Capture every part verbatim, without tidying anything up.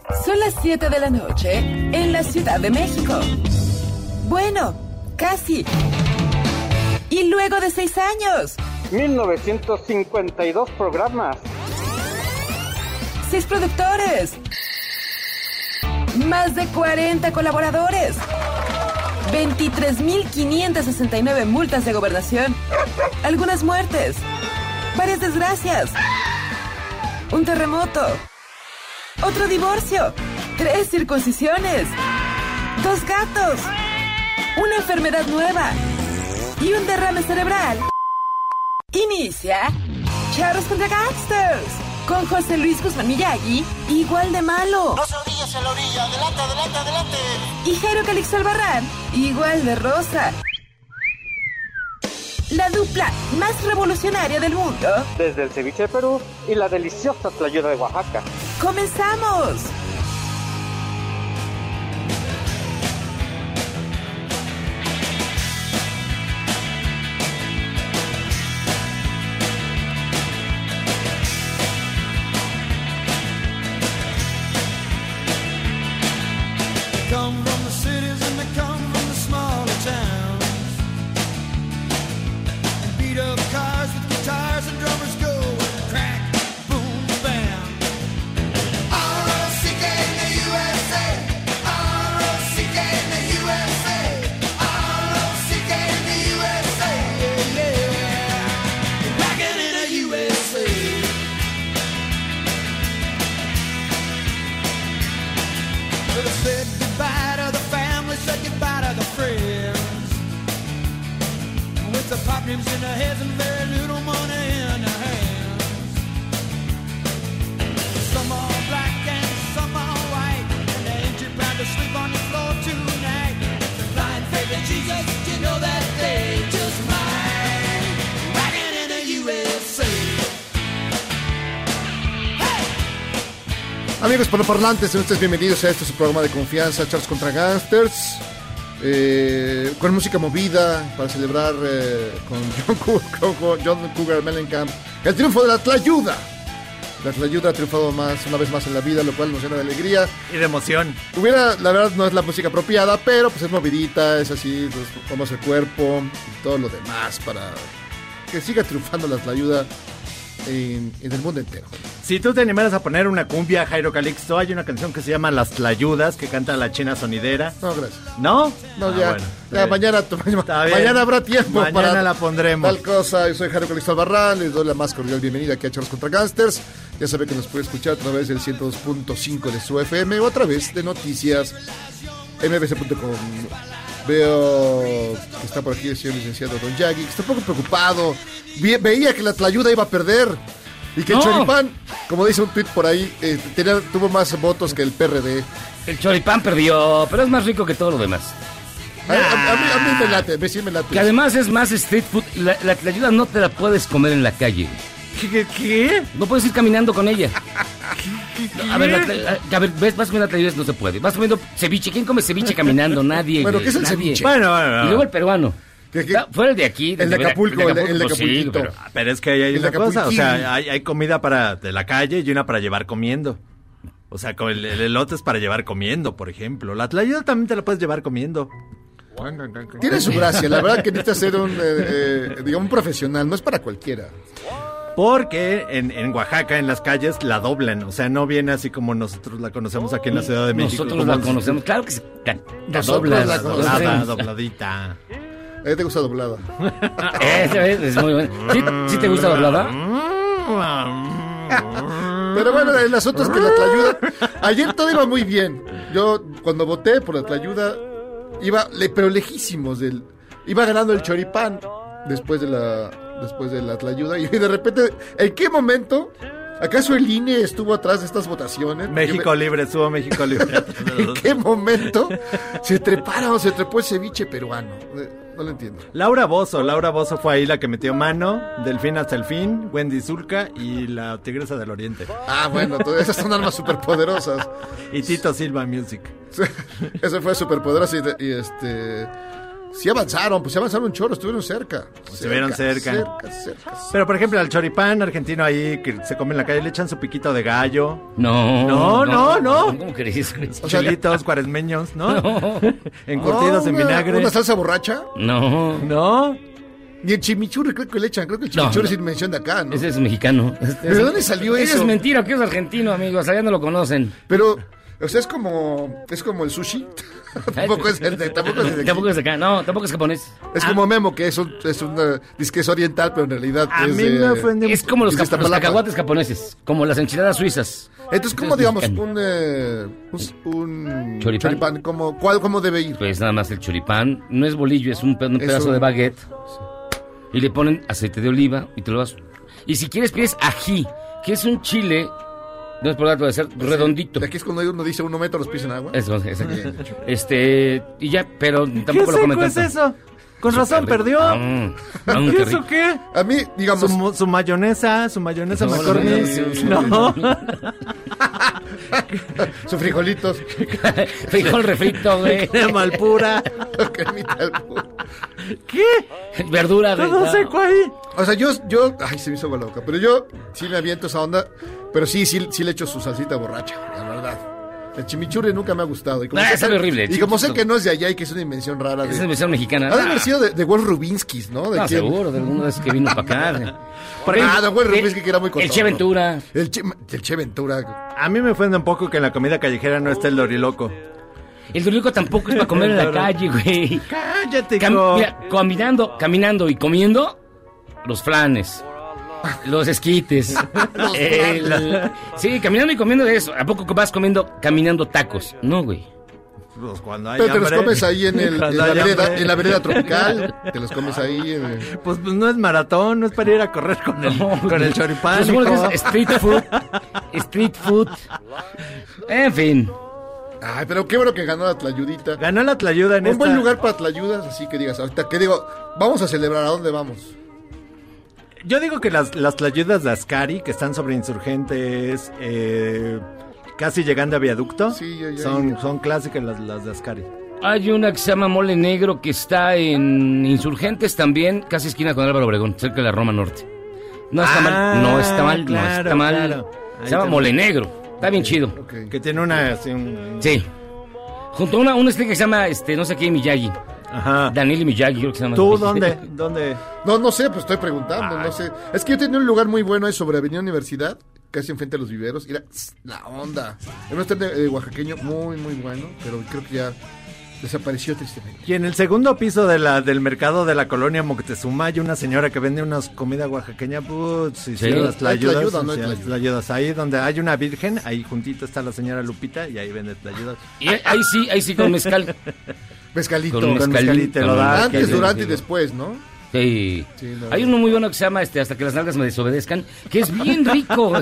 Son las siete de la noche en la Ciudad de México. Bueno, casi. Y luego de seis años. mil novecientos cincuenta y dos programas. Seis productores. Más de cuarenta colaboradores. veintitrés mil quinientas sesenta y nueve multas de gobernación. Algunas muertes. Varias desgracias. Un terremoto. Otro divorcio. Tres circuncisiones. Dos gatos. Una enfermedad nueva. Y un derrame cerebral. Inicia Charros contra Gangsters. Con José Luis Guzmán Miyagi, igual de malo. No se orillas a la orilla. Adelante, adelante, adelante. Y Jairo Calixto Albarrán, igual de rosa. La dupla más revolucionaria del mundo. Desde el ceviche de Perú y la deliciosa tlayuda de Oaxaca. ¡Comenzamos! Come from the cities and they come from the smaller towns. And beat up cars with guitars and drummers go and crack, boom, bam. R O C K in the U S A. R O C K in the U S A. R O C K in the U S A. Yeah, yeah. Rockin' in the U S A. Well, they said goodbye to the family, said goodbye to the friends. With the pop names in their heads and very little money in their hands. Some are black and some are white, and they ain't too proud to sleep on the floor tonight. The blind faith in Jesus, you know that they just might. Rockin' in the U S A. Amigos parlantes, sean ustedes bienvenidos a este su programa de confianza, Charros contra Gangsters, eh, con música movida para celebrar eh, con John, con, con John Cougar Mellencamp el triunfo de la Tlayuda. La Tlayuda ha triunfado más, una vez más en la vida, lo cual nos llena de alegría y de emoción. Hubiera, la verdad no es la música apropiada, pero pues es movidita, es así, pues, vamos el cuerpo y todo lo demás para que siga triunfando la Tlayuda en, en el mundo entero. Si tú te animaras a poner una cumbia, Jairo Calixto, hay una canción que se llama Las Tlayudas, que canta la China Sonidera. No, gracias. ¿No? No, ah, ya, bueno, ya mañana, mañana habrá tiempo mañana para la pondremos. Tal cosa. Yo soy Jairo Calixto Albarrán, les doy la más cordial bienvenida aquí a Charros contra Gangsters. Ya sabe que nos puede escuchar a través del ciento dos punto cinco de su F M o a través de noticias m b c punto com. Veo que está por aquí el señor licenciado Don Yagi, que está un poco preocupado. Ve, veía que la Tlayuda iba a perder y que no. El Choripán, como dice un tuit por ahí, eh, tenía, tuvo más votos que el P R D. El Choripán perdió, pero es más rico que todo lo demás. A, a, a, mí, a mí me late, me, sí me late. Que además es más street food. La, la Tlayuda no te la puedes comer en la calle. ¿Qué? ¿Qué? No puedes ir caminando con ella. ¿Qué? ¿Qué? A ver, la, a ver, ves, vas comiendo Tlayudas, no se puede. Vas comiendo ceviche. ¿Quién come ceviche caminando? Nadie. Bueno, ¿qué es el nadie. ceviche? Bueno, bueno, bueno. Y luego el peruano. ¿Qué, qué? Fuera el de aquí. El de Acapulco, el de, el de pues Acapulquito. sí, pero, pero es que ahí hay el una cosa, o sea, hay, hay... hay comida para de la calle y una para llevar comiendo. O sea, con el, el elote es para llevar comiendo, por ejemplo. La Tlayuda también te la puedes llevar comiendo. Tiene su gracia, la verdad que necesitas ser un, eh, eh, digamos, un profesional, no es para cualquiera. Porque en, en Oaxaca, en las calles, la doblan. O sea, no viene así como nosotros la conocemos aquí en la Ciudad de México. Nosotros la conocemos, claro que sí. La dobla, la doblada, dobladita. ¿A ti te gusta doblada? Ese es, es muy bueno. ¿Sí, ¿Sí te gusta doblada? Pero bueno, el asunto es que la Tlayuda... Ayer todo iba muy bien. Yo, cuando voté por la Tlayuda, iba, pero lejísimos del... Iba ganando el Choripán después de la... después de la Tlayuda, y de repente, ¿en qué momento? ¿Acaso el I N E estuvo atrás de estas votaciones? México me... Libre, estuvo México Libre. ¿En qué momento se treparon, se trepó el ceviche peruano? No lo entiendo. Laura Bozzo, Laura Bozzo fue ahí la que metió mano, Delfín hasta el fin, Wendy Zulka y la Tigresa del Oriente. Ah, bueno, todas esas son armas superpoderosas. Y Tito Silva Music. Eso fue superpoderoso y, y este... Sí avanzaron, pues sí avanzaron un chorro, estuvieron cerca. Estuvieron cerca. Cerca, cerca. Pero, por ejemplo, al choripán argentino ahí que se come en la calle, le echan su piquito de gallo. No. No, no, no. ¿Cómo crees? O sea, Chilitos cuaresmeños, ¿no? Encurtidos Oh, en una- vinagre. ¿Una salsa borracha? No. No. Y el chimichurri creo que le echan, creo que el chimichurri es invención de acá, ¿no? Ese es mexicano. ¿Pero de dónde salió Ese eso? es mentira, que es argentino, amigos. Allá no lo conocen. Pero, o sea, es como, es como el sushi. tampoco es de, tampoco es de aquí. Tampoco es de acá. No, tampoco es japonés. Es como Memo, que es un, es una, dice que es oriental, pero en realidad A es mí de- me ofende. Es como los, Es de cap- los Iztapalapa. cacahuates japoneses, como las enchiladas suizas. Entonces, ¿cómo Es digamos mexicano. un, eh, un, un ¿Choripán? ¿Cómo, cuál, ¿Cómo debe ir? Pues nada más el choripán. No es bolillo, es un, pe- un pedazo un- de baguette. Y le ponen aceite de oliva y te lo vas. Y si quieres, pides ají, que es un chile. No es por dato de ser redondito. De aquí es cuando uno dice uno mete los pies en agua. Eso, exacto. Este, y ya, pero ¿Qué tampoco lo comen seco es tanto. eso? Con razón Súper rico. perdió. Ah, ah, ¿Y qué eso rico. qué? A mí, digamos, Su, mo- su mayonesa, su mayonesa No, McCormick. no, no, No. sus frijolitos, Frijol refrito, güey. Crema al pura. cremita al pu- ¿Qué? Verdura, güey. Todo no. seco ahí. O sea, yo, yo, ay, se me hizo agua la boca, pero yo sí me aviento esa onda, pero sí, sí, sí le echo su salsita borracha, la verdad. El chimichurri nunca me ha gustado. Y como, Ah, sé, sabe que, horrible, el y como sé chimichurri. que no es de allá y que es una invención rara. Esa es De, la versión mexicana. ha de haber sido de, de Wolf Rubinsky, ¿no? ¿De No, quién? seguro, de alguno de esos que vino para acá. Por ah, de Wolf Rubinsky, que era muy El cotorro. Che Ventura. El Che, el Che Ventura. A mí me ofende un poco que en la comida callejera no esté el doriloco. El doriloco tampoco es para comer en la calle, güey. Cállate, Cam- hijo. mira, caminando, caminando y comiendo, los flanes. Los esquites. El- sí, caminando y comiendo de eso. ¿A poco vas comiendo, caminando tacos? No, güey. Pues cuando hay Pero te los hambre. comes ahí en, el, en, Cuando la hay vereda, hambre. en la vereda tropical. Te los comes ahí. En el- Pues, pues no es maratón, no es para ir a correr con el, No, con el choripán. Pues supongo hijo. que es street food. Street food. En fin. Ay, pero qué bueno que ganó la Tlayudita. Ganó la Tlayuda en Un esta... buen lugar para Tlayudas, así que digas, ahorita que digo, vamos a celebrar, ¿a dónde vamos? Yo digo que las, las Tlayudas de Ascari, que están sobre Insurgentes, eh, casi llegando a Viaducto, Sí, ya, ya, son, ya. son clásicas las, las de Ascari. Hay una que se llama Mole Negro que está en Insurgentes también, casi esquina con Álvaro Obregón, cerca de la Roma Norte. No está Ah, mal, no está mal, no claro, está mal. claro. Ahí Se llama también. Mole Negro, está bien chido. Ok. Que tiene una... así, un- Sí. Junto a una, un este que se llama, este, no sé qué, Miyagi. Ajá. Daniel y Miyagi, creo que se llama. ¿Tú dónde? ¿Dónde? No, no sé, pues estoy preguntando, no sé. Es que yo tenía un lugar muy bueno ahí sobre Avenida Universidad, casi enfrente de los viveros, y era tss, la onda. Era un stand de, de oaxaqueño muy, muy bueno, pero creo que ya desapareció tristemente. Y en el segundo piso de la, del mercado de la colonia Moctezuma hay una señora que vende unas comida oaxaqueña, pues, sí, sí, Sí. las tlayudas, Hay tlayuda, no hay sí, las tlayuda. tlayudas. Ahí donde hay una virgen, ahí juntito está la señora Lupita y ahí vende tlayudas. Y ahí sí, ahí sí con mezcal. Mezcalito. Con Con mezcal. mezcal y te lo da. Antes, que- durante y que- después, ¿no? Sí. Sí, no. Hay uno muy bueno que se llama este, Hasta que las nalgas me desobedezcan, que es bien rico.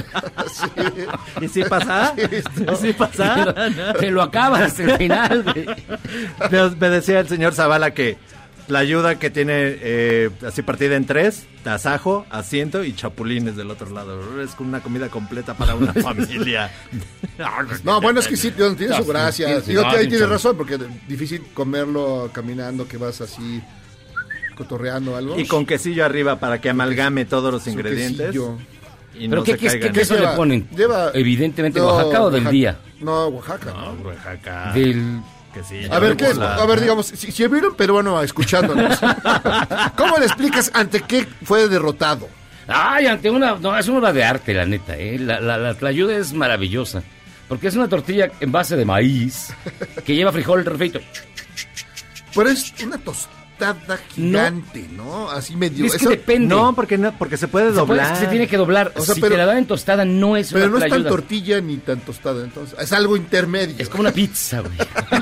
¿Y si pasa? ¿Y si pasa? Te lo acabas al final, güey. Me, me decía el señor Zavala que la ayuda que tiene eh, así partida en tres, tasajo, asiento y chapulines del otro lado. Es una comida completa para una familia. No, bueno, es que sí, tiene tiene su Sí, gracia. sí, sí, Digo, no, ahí sí, tienes sí. razón, porque es difícil comerlo caminando, que vas así cotorreando algo. Y con quesillo arriba para que amalgame todos los Su ingredientes. quesillo. Y ¿Pero no qué, se qué, caigan. qué queso lleva? le ponen? Lleva- Evidentemente, No, ¿Oaxaca o del Oaxaca. día? No, Oaxaca. No, Oaxaca. Del... Quesillo. A ver, ¿qué es? Hola. A ver, digamos, si, si hubiera un peruano escuchándonos, ¿cómo le explicas ante qué fue derrotado? Ay, ante una... No, es una obra de arte, la neta, ¿eh? La, la, la tlayuda es maravillosa. Porque es una tortilla en base de maíz que lleva frijol refrito. Pero es una tostada gigante, ¿no? Así medio... Es que eso- depende. No, porque no, porque se puede Se, puede- doblar. se tiene que doblar. O sea, si pero- te la dan en tostada, no es pero una no es tan tlayuda. tortilla ni tan tostada, entonces. Es algo intermedio. Es como una pizza, güey.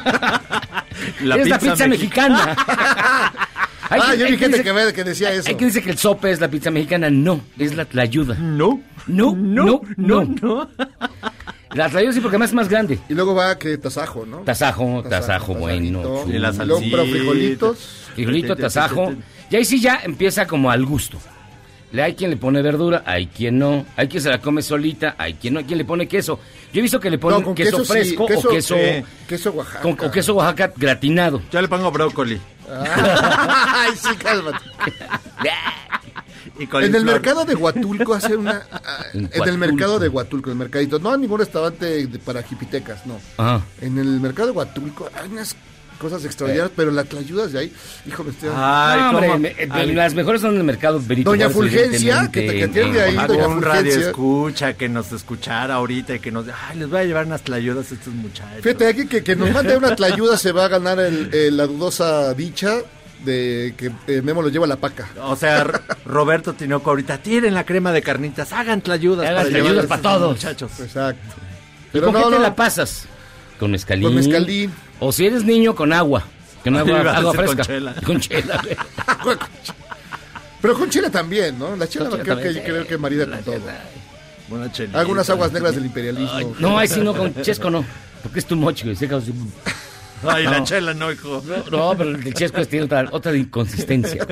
La es la pizza mexicana. mexicana. Hay Ah, quien- yo hay vi quien gente dice- que, ve- que decía eso. Hay quien dice que el sope es la pizza mexicana. No, es la tlayuda. No. No, no, no, no. no. La tlayuda sí, porque además es más grande. Y luego va que tasajo, ¿no? Tasajo, tasajo, tasajito. bueno. Y la Y luego, pero salsita. frijolitos. Frijolito, tasajo. Y ahí sí ya empieza como al gusto. Le hay quien le pone verdura, hay quien no. Hay quien se la come solita, hay quien no. Hay quien le pone queso. Yo he visto que le ponen No, con queso, queso sí, fresco queso, o queso... eh, queso Oaxaca. con- o queso Oaxaca gratinado. Yo le pongo brócoli. Ay, sí, cálmate. Y En coliflor. el mercado de Huatulco hace una... ah, En en el mercado Huatulco. de Huatulco, en el mercadito. No hay ningún restaurante de- para jipitecas, no. Ajá. En el mercado de Huatulco hay unas cosas extraordinarias, pero las tlayudas de ahí, hijo, me estoy... Ay, No, hombre, cómo- me- eh, Ay, las mejores son en el mercado Benito Doña Juárez, Fulgencia, que te- que evidentemente, atiende en ahí, Oaxaca. doña un radio Fulgencia. escucha que nos escuchara ahorita y que nos... Ay, les voy a llevar unas tlayudas a estos muchachos. Fíjate, aquí que, que nos mande una tlayuda se va a ganar el, el- la dudosa dicha de que eh, Memo lo lleva a la paca. O sea, R- Roberto Tinoco ahorita, tiren la crema de carnitas, hagan tlayudas Hagan para tlayudas llevarles para a estos todos. muchachos. Exacto. ¿Y Pero con qué no, te no, la pasas? Con mezcalín. Con mezcalín. O si eres niño, con agua. Con agua, Iba a agua decir fresca. con chela. Con chela, güey. pero con chile también, ¿no? La chela Con chile creo que, también, sí. creo que marida con todo. Buena chelita. Algunas aguas negras del imperialismo. No, ahí sí no, con chesco no. Porque es tu mochi, güey. Se causa- Ay, la No. chela no, hijo. No, pero el chesco tiene otra, otra inconsistencia.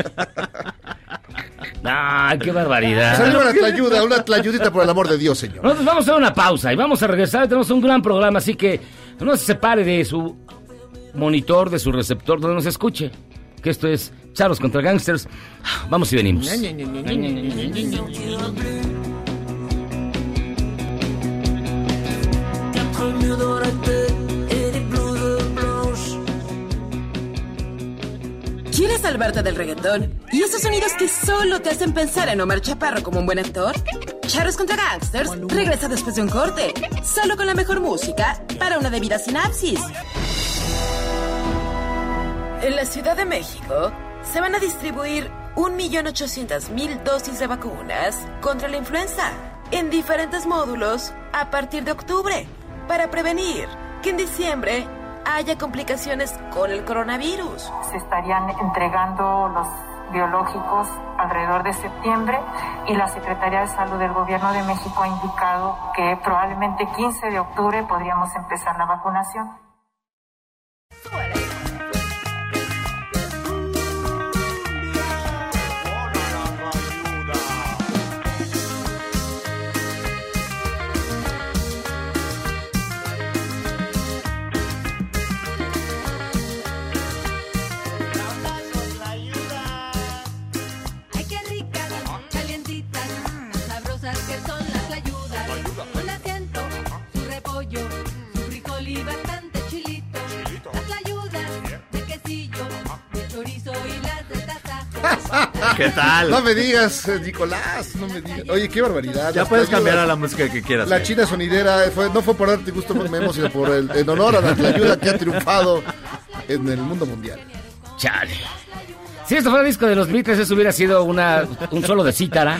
Ay, qué barbaridad. Salió una tlayuda, una tlayudita por el amor de Dios, señor. Nosotros vamos a hacer una pausa y vamos a regresar. Tenemos un gran programa, así que no se separe de su monitor, de su receptor, donde nos escuche. Que esto es Charros contra Gangsters. Vamos y venimos. ¿Quieres salvarte del reggaetón? ¿Y esos sonidos que solo te hacen pensar en Omar Chaparro como un buen actor? Charros contra Gangsters regresa después de un corte, solo con la mejor música para una debida sinapsis. En la Ciudad de México se van a distribuir un millón ochocientas mil dosis de vacunas contra la influenza en diferentes módulos a partir de octubre para prevenir que en diciembre haya complicaciones con el coronavirus. Se estarían entregando los biológicos alrededor de septiembre y la Secretaría de Salud del Gobierno de México ha indicado que probablemente quince de octubre podríamos empezar la vacunación. Ay, qué ricas, calientitas, sabrosas que son las tlayudas. Con asiento, su repollo, su frijol y bastante chilito. Las tlayudas de quesillo, de chorizo y las de tasajo. ¿Qué tal? No me digas, eh, Nicolás, no me digas. Oye, qué barbaridad. Ya Las puedes tlayudas. cambiar a la música que quieras. La güey. china sonidera fue, no fue por darte gusto Memo, sino por el, en honor a la tlayuda que ha triunfado en el mundo mundial. Chale. Si esto fuera disco de los Beatles, eso hubiera sido una, un solo de cítara.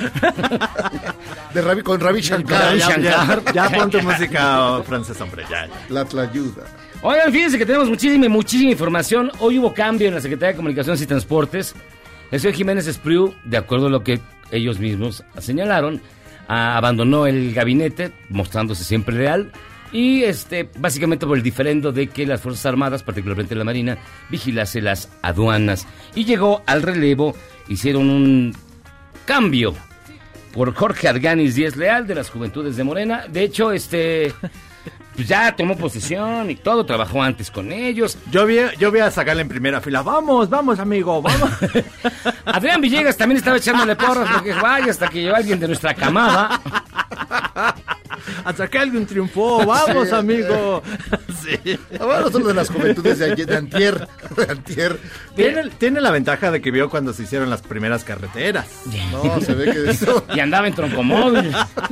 De Ravi, con Ravi Ya, Shankar, ya, ya, ya pon tu música oh, francesa, hombre, ya. ya. la tlayuda. Oigan, fíjense que tenemos muchísima, muchísima información. Hoy hubo cambio en la Secretaría de Comunicaciones y Transportes. El señor Jiménez Espriu, de acuerdo a lo que ellos mismos señalaron, ah, abandonó el gabinete, mostrándose siempre leal. Y este, básicamente por el diferendo de que las Fuerzas Armadas, particularmente la Marina, vigilase las aduanas. Y llegó al relevo, hicieron un cambio por Jorge Arganis Díez Leal, de las Juventudes de Morena. De hecho, este, pues ya tomó posesión y todo, trabajó antes con ellos. Yo vi, yo vi a sacarle en primera fila. Vamos, vamos, amigo, vamos. Adrián Villegas también estaba echándole porras, porque vaya, hasta que llegó alguien de nuestra camada. Hasta que alguien triunfó. Vamos, Sí. amigo. Sí. Ahora nosotros de las juventudes de, ayer, de antier, de antier. Tiene, tiene la ventaja de que vio cuando se hicieron las primeras carreteras. No, se ve que eso... Y andaba en troncomóvil.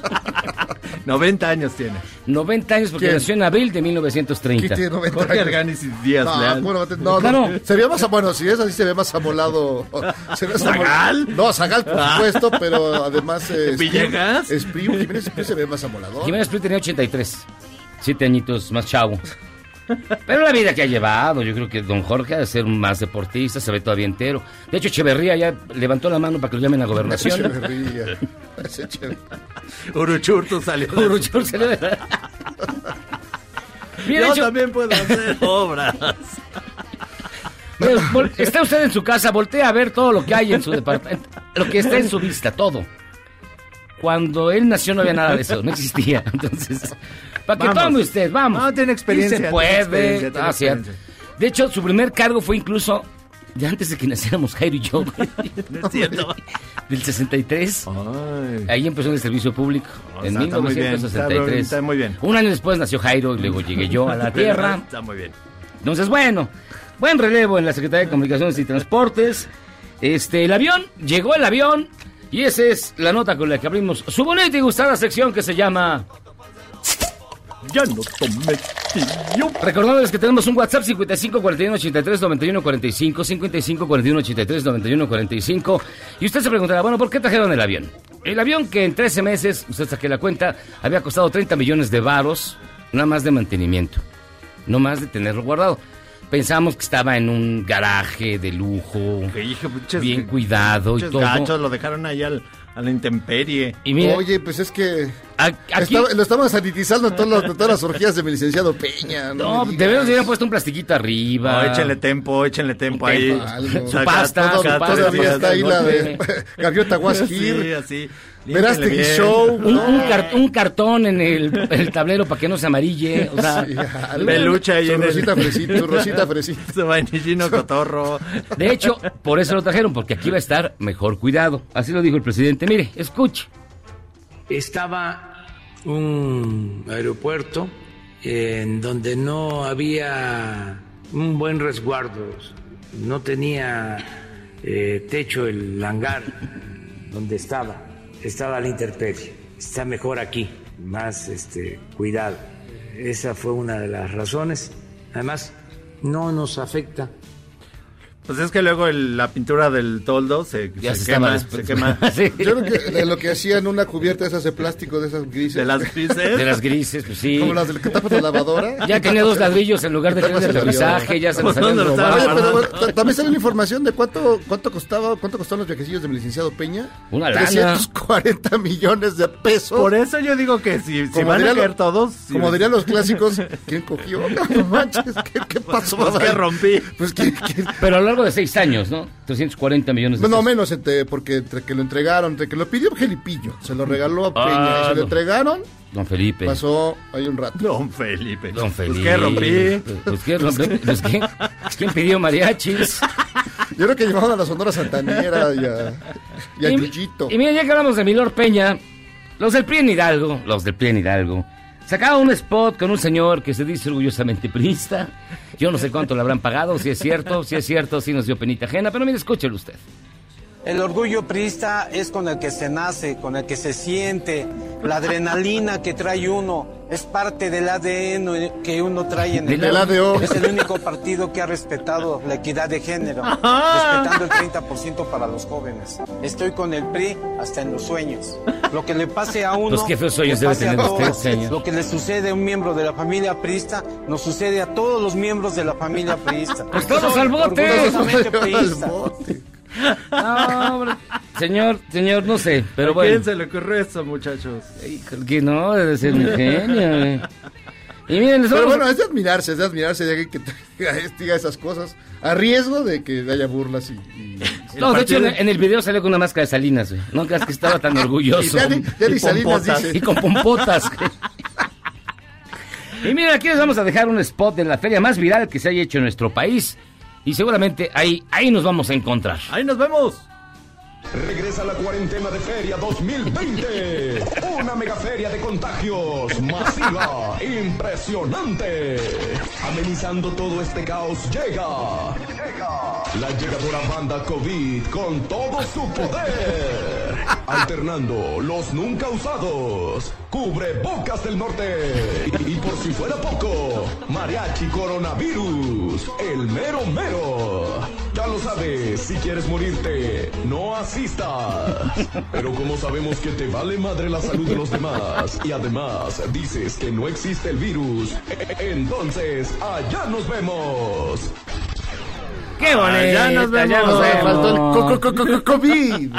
noventa años tiene. noventa años, porque ¿Quién? nació en abril de mil novecientos ¿Quién treinta. tiene noventa Jorge años? Arganis y Díaz No, Leal. bueno, no, Claro. no, se ve más, bueno, si es así se ve más amolado. Se ve más amol- ¿Zagal? No, Zagal, por Ah. supuesto, pero además... Eh, ¿Villegas? Espriu, Jiménez Espriu se ve más amolador. Jiménez Espriu tenía ochenta y tres. Siete añitos más chavo. Pero la vida que ha llevado, yo creo que don Jorge ha de ser más deportista, se ve todavía entero. De hecho, Echeverría ya levantó la mano para que lo llamen a gobernación. Echeverría. Ese Echeverría. Uruchurtu salió. Uruchur se le- Mira, de Yo hecho, también puedo hacer obras. mira, vol- está usted en su casa, voltea a ver todo lo que hay en su departamento, lo que está en su vista, todo. Cuando él nació no había nada de eso, no existía. Entonces, para que Vamos. tome usted, vamos. No, tiene experiencia, Sí se tiene puede. experiencia, tiene Ah, sí. experiencia. De hecho, su primer cargo fue incluso de antes de que naciéramos Jairo y yo, güey. No es cierto. Del sesenta y tres. Ay. Ahí empezó en el servicio público, Oh, en está- está muy bien, mil novecientos sesenta y tres. está muy bien. Un año después nació Jairo y luego llegué yo a la Tierra. Está muy bien. Entonces, bueno, buen relevo en la Secretaría de Comunicaciones y Transportes. Este, el avión, llegó el avión, y esa es la nota con la que abrimos su bonita y gustada sección que se llama... Ya no tomé tío. Recordándoles que tenemos un WhatsApp cincuenta y cinco cuarenta y uno ochenta y tres noventa y uno cuarenta y cinco, cincuenta y cinco cuarenta y uno ochenta y tres noventa y uno cuarenta y cinco. Y usted se preguntará, bueno, ¿por qué trajeron el avión? El avión que en trece meses, usted saque la cuenta, había costado treinta millones de varos, nada más de mantenimiento, no más de tenerlo guardado. Pensamos que estaba en un garaje de lujo, Que dije, muchas- bien cuidado y muchos todo. gachos lo dejaron ahí al, a la intemperie. Y mira, Oye, pues es que a- aquí... estaba- lo estaban sanitizando en, todos los- en todas las orgías de mi licenciado Peña. No, me de veras digas. hubieran puesto un plastiquito arriba. No, échenle tempo, échenle tempo Un ahí. tempo, algo. Su pasta, Todo- su pasta, todavía su está ahí la de golpe. Gaviota Sí, Guasquir. así. Verástegui Límpiale bien. Show. Un, un car- un cartón en el, el tablero para que no se amarille. O sea, Sí, algo. Peluche ahí Su en el- rosita fresita, su rosita fresita. Su vainillino cotorro. de hecho, por eso lo trajeron, porque aquí va a estar mejor cuidado. Así lo dijo el presidente. Mire, escuche. Estaba un aeropuerto en donde no había un buen resguardo, no tenía eh, techo el hangar donde estaba, estaba a la intemperie. Está mejor aquí, más este, cuidado. Esa fue una de las razones. Además, no nos afecta. Pues es que luego el- la pintura del toldo se, Ya se se, quema, estaba se quema. Sí. Yo creo que de lo que hacían una cubierta de esas de plástico, de esas grises. De las grises. De las grises, pues sí. Como las del que tapas la lavadora. Ya tenía dos ladrillos en lugar de tres de Tapas el avión. aterrizaje, ya se los ¿Dónde habían lo estaban Oye, robado. pero guardando? bueno, ta- también sale la información de cuánto cuánto costaba, cuánto costaron los viajecillos de mi licenciado Peña. Una lana. trescientos cuarenta millones de pesos. Por eso yo digo que si, si Como van a dirían caer lo- todos. si- Como dirían los clásicos, ¿quién cogió? No manches, ¿qué, qué pasó? Pues que rompí. Pues ¿quién, quién? Pero a lo largo de seis años, ¿no? trescientos cuarenta millones de No, no pesos. menos, entre- porque entre que lo entregaron, entre que lo pidió Gelipillo, se lo regaló a Peña Ah, y se lo no. entregaron, Don Felipe. pasó ahí un rato. Don Felipe. Don Felipe. Pues que rompí. Pues, pues, ¿qué rompí? Pues, ¿qué? ¿Quién pidió mariachis? Yo creo que llevaban a la Sonora Santanera y a, y a Y- Yuyito. Y mira, ya que hablamos de Milor Peña, los del P R I en Hidalgo, los del P R I en Hidalgo, sacaba un spot con un señor que se dice orgullosamente priista. Yo no sé cuánto le habrán pagado, si es cierto, si es cierto, si nos dio penita ajena, pero mire, escúchelo usted. El orgullo priista es con el que se nace, con el que se siente, la adrenalina que trae uno, es parte del A D N que uno trae en el Del A D O. Es el único partido que ha respetado la equidad de género, respetando el treinta por ciento para los jóvenes. Estoy con el P R I hasta en los sueños. Lo que le pase a uno, Pues qué feos sueños le debe pase a tener usted, todos. señor. Lo que le sucede a un miembro de la familia priista, nos sucede a todos los miembros de la familia priista. Pues todos Soy al bote. orgullosamente Al priista. bote. No, hombre. Señor, señor, no sé, pero ¿A quién bueno. se le ocurrió eso, muchachos? Híjole, que no, debe ser un genio. eh. Y miren, les Pero vamos a- bueno, es de admirarse, es de admirarse de alguien que te- diga esas cosas, a riesgo de que haya burlas y... y- No, de hecho, en, en el video salió con una máscara de Salinas, güey. No creas que estaba tan orgulloso. Y ya ni- ya ni Y Salinas pompotas. dice. Y con pompotas. güey. Y miren, aquí les vamos a dejar un spot de la feria más viral que se haya hecho en nuestro país. Y seguramente ahí, ahí nos vamos a encontrar. ¡Ahí nos vemos! Regresa la cuarentena de feria dos mil veinte. Una mega feria de contagios masiva, impresionante. Amenizando todo este caos llega la llegadora banda COVID con todo su poder. Alternando los nunca usados cubrebocas del norte. Y, y por si fuera poco, mariachi coronavirus, el mero mero. Ya lo sabes, si quieres morirte, no asistas. Pero como sabemos que te vale madre la salud de los demás y además dices que no existe el virus, entonces allá nos vemos. ¡Qué bonito! ya nos vemos. Ya nos vemos. Faltó el co- co- co- co- COVID.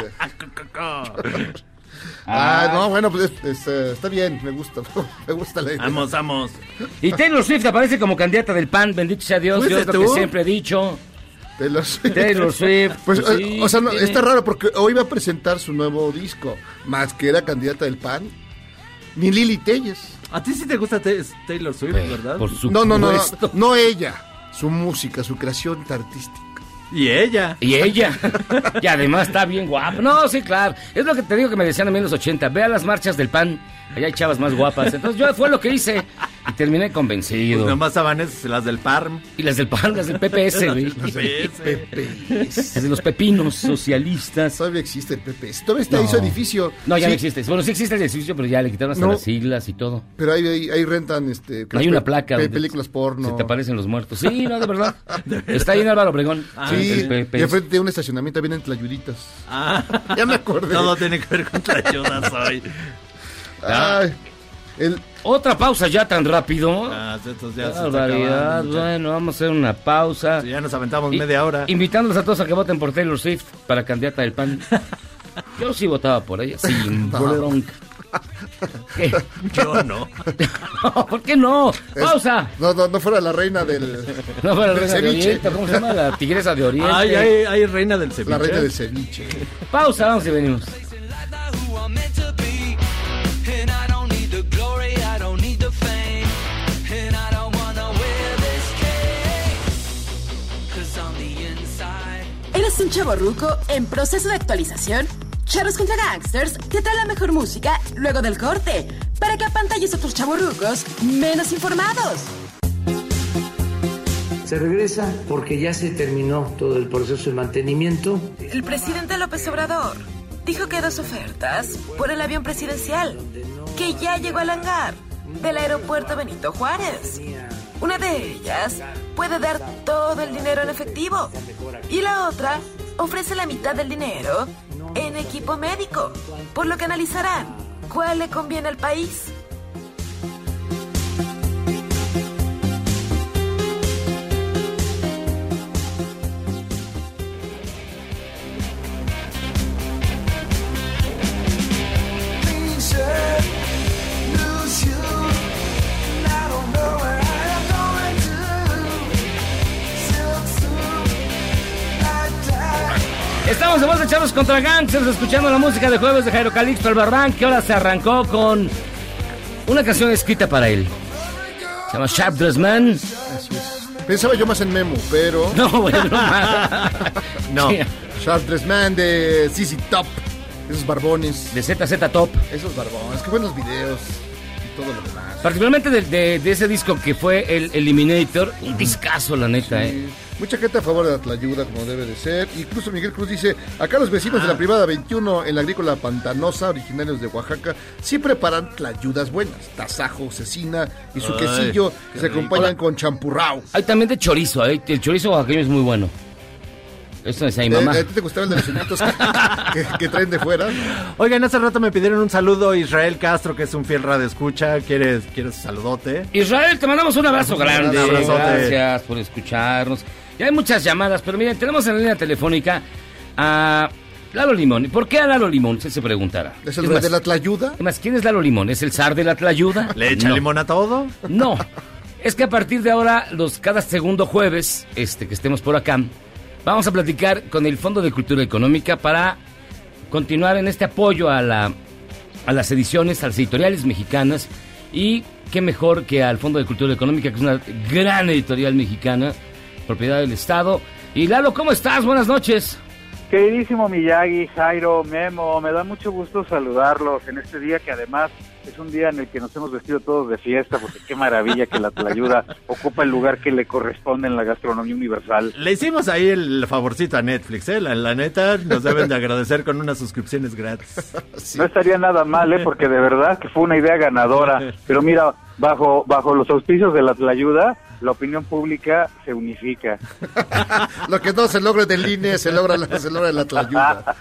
Ah, no, bueno, pues es- es, eh, está bien, me gusta, me gusta la idea. Vamos, vamos. Y Taylor Swift aparece como candidata del P A N, bendito sea Dios. Yo ¿Fuiste es lo que tú? siempre he dicho. Taylor Swift. Taylor Swift. Pues, pues eh, sí, o sea, no, tiene- está raro porque hoy va a presentar su nuevo disco, más que era candidata del P A N, ni Lili Telles. A ti sí te gusta te- Taylor Swift, Eh, ¿verdad? Por supuesto. No, no, no, no, no ella, su música, su creación artística. Y ella. Y ella. Y además está bien guapa. No, sí, claro. Es lo que te digo que me decían a mí en los ochenta. Ve a las marchas del P A N. Allá hay chavas más guapas. Entonces yo fue lo que hice. Y terminé convencido. Pues nomás estaban esas, las del P A R M. Y las del P A R M, las del P P S, güey. P P S. Las de los pepinos socialistas. Todavía existe el P P S. Todavía está ahí su edificio. No, ya Sí. no existe. Bueno, sí existe el edificio, pero ya le quitaron hasta No. las siglas y todo. Pero ahí, ahí, ahí rentan este, Hay una placa pe- donde películas porno. se te aparecen los muertos. Sí, no, de verdad. Está ahí en Álvaro Obregón. Sí, el P P S. y enfrente de un estacionamiento vienen tlayuditas. Ah, ya me acordé. Todo tiene que ver con tlayudas hoy. Ay, el... Otra pausa ya tan rápido. Ah, estos ya Qué se está barbaridad. acabando, muchachos. Bueno, vamos a hacer una pausa. Sí, ya nos aventamos Y- media hora. Invitándolos a todos a que voten por Taylor Swift para candidata del P A N. Yo sí votaba por ella, sin No. bronca. ¿Qué? Yo no. No, ¿por qué no? Pausa. Es- no, no, no fuera la reina del, No, para la del reina de ceviche. Oriente, ¿cómo se llama? La tigresa de Oriente. Ay, ay, ay, reina del ceviche. La reina del ceviche. Pausa, vamos y venimos. ¿Eres un chavorruco en proceso de actualización? Charros contra Gangsters te trae la mejor música luego del corte, para que apantalles a otros chavorrucos menos informados. Se regresa porque ya se terminó todo el proceso de mantenimiento. El presidente López Obrador dijo que dos ofertas por el avión presidencial, que ya llegó al hangar del aeropuerto Benito Juárez. Una de ellas puede dar todo el dinero en efectivo y la otra ofrece la mitad del dinero en equipo médico, por lo que analizarán cuál le conviene al país. Estamos de vuelta, Charros contra Gangsters, escuchando la música de jueves de Jairo Calixto Albarrán, que ahora se arrancó con una canción escrita para él. Se llama Sharp Dressed Man. Así es. Pensaba yo más en Memo, pero... No, bueno, no más. No. Sí, Sharp Dressed Man de Z Z Top. Esos barbones. de Z Z Top. Esos barbones. Qué buenos videos. Y todo lo demás. Particularmente de, de- de ese disco que fue el Eliminator. Un discazo, la neta, eh. Mucha gente a favor de la tlayuda, como debe de ser. Incluso Miguel Cruz dice, acá los vecinos de la privada veintiuno en la agrícola pantanosa, originarios de Oaxaca, sí preparan tlayudas buenas. Tasajo, cecina y su Ay, quesillo qué se rico. acompañan con champurrao. Hay también de chorizo, eh. El chorizo oaxaqueño es muy bueno. Esto es a mi mamá. Eh, ¿A ti te gustaba el de los señoritos que, que- que traen de fuera? Oigan, hace rato me pidieron un saludo Israel Castro, que es un fiel radio escucha. ¿Quieres, quieres saludote? Israel, te mandamos un abrazo grande. Un abrazote. Gracias por escucharnos. Ya hay muchas llamadas, pero miren, tenemos en la línea telefónica a Lalo Limón. ¿Por qué a Lalo Limón? Se se preguntará. ¿Es el rey de la tlayuda? Además, ¿quién es Lalo Limón? ¿Es el zar de la tlayuda? ¿Le echa No. limón a todo? No. Es que a partir de ahora, los cada segundo jueves, este que estemos por acá, vamos a platicar con el Fondo de Cultura Económica para continuar en este apoyo a la a las ediciones, a las editoriales mexicanas, y qué mejor que al Fondo de Cultura Económica, que es una gran editorial mexicana, propiedad del Estado. Y Lalo, ¿cómo estás? Buenas noches. Queridísimo Miyagi, Jairo, Memo, me da mucho gusto saludarlos en este día que además es un día en el que nos hemos vestido todos de fiesta, porque qué maravilla que la tlayuda ocupa el lugar que le corresponde en la gastronomía universal. Le hicimos ahí el favorcito a Netflix, ¿eh? La, la neta, nos deben de agradecer con unas suscripciones gratis. Sí. No estaría nada mal, ¿eh? Porque de verdad que fue una idea ganadora. Pero mira, bajo bajo los auspicios de la tlayuda, la opinión pública se unifica. Lo que no se logra del I N E se logra, la- se logra en la tlayuda.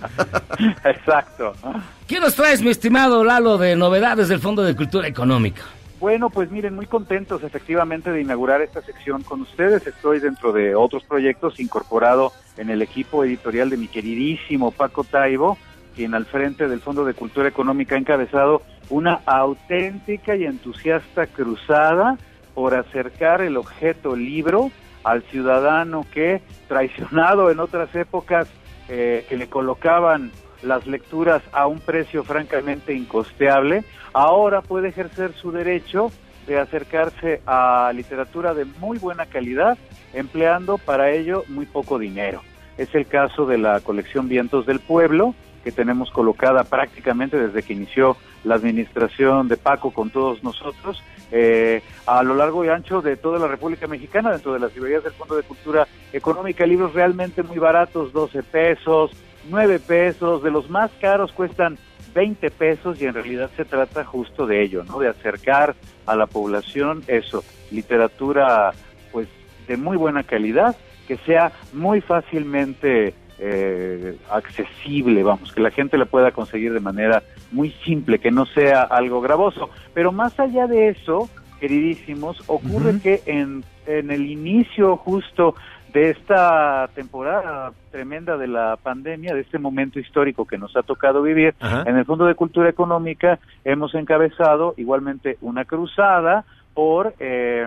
Exacto. ¿Qué nos traes, mi estimado Lalo, de novedades del Fondo de Cultura Económica? Bueno, pues miren, muy contentos efectivamente de inaugurar esta sección con ustedes. Estoy dentro de otros proyectos incorporado en el equipo editorial de mi queridísimo Paco Taibo, quien al frente del Fondo de Cultura Económica ha encabezado una auténtica y entusiasta cruzada por acercar el objeto libro al ciudadano que, traicionado en otras épocas, eh, que le colocaban las lecturas a un precio francamente incosteable, ahora puede ejercer su derecho de acercarse a literatura de muy buena calidad, empleando para ello muy poco dinero. es el caso de la colección Vientos del Pueblo, que tenemos colocada prácticamente desde que inició la administración de Paco con todos nosotros, eh, a lo largo y ancho de toda la República Mexicana, dentro de las librerías del Fondo de Cultura Económica, libros realmente muy baratos, doce pesos, nueve pesos, de los más caros cuestan veinte pesos, y en realidad se trata justo de ello, ¿no? De acercar a la población eso, literatura pues de muy buena calidad, que sea muy fácilmente eh, accesible, vamos, que la gente la pueda conseguir de manera muy simple, que no sea algo gravoso. Pero más allá de eso, queridísimos, ocurre uh-huh. que en, en el inicio justo de esta temporada tremenda de la pandemia, de este momento histórico que nos ha tocado vivir, Ajá. en el Fondo de Cultura Económica hemos encabezado igualmente una cruzada por eh,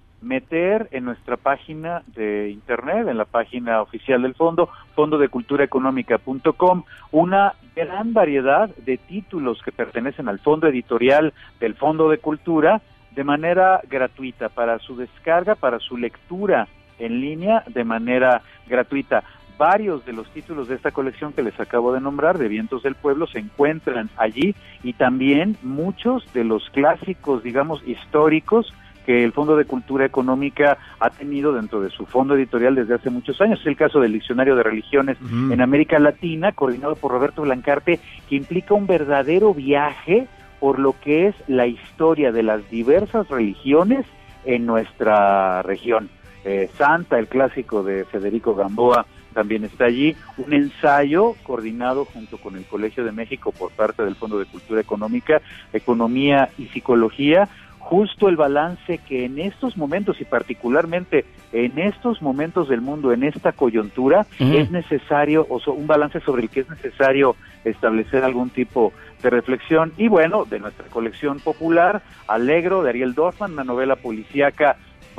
meter en nuestra página de internet, en la página oficial del fondo, fondo de cultura económica punto com, una gran variedad de títulos que pertenecen al fondo editorial del Fondo de Cultura de manera gratuita, para su descarga, para su lectura en línea de manera gratuita. Varios de los títulos de esta colección que les acabo de nombrar, de Vientos del Pueblo, se encuentran allí, y también muchos de los clásicos, digamos, históricos que el Fondo de Cultura Económica ha tenido dentro de su fondo editorial desde hace muchos años. Es el caso del Diccionario de Religiones uh-huh. en América Latina, coordinado por Roberto Blancarte, que implica un verdadero viaje por lo que es la historia de las diversas religiones en nuestra región. Eh, Santa, el clásico de Federico Gamboa, también está allí. Un ensayo coordinado junto con el Colegio de México por parte del Fondo de Cultura Económica, Economía y Psicología, justo el balance que en estos momentos, y particularmente en estos momentos del mundo, en esta coyuntura, uh-huh. es necesario, o so, un balance sobre el que es necesario establecer algún tipo de reflexión. Y bueno, de nuestra colección popular, Alegro, de Ariel Dorfman, una novela policíaca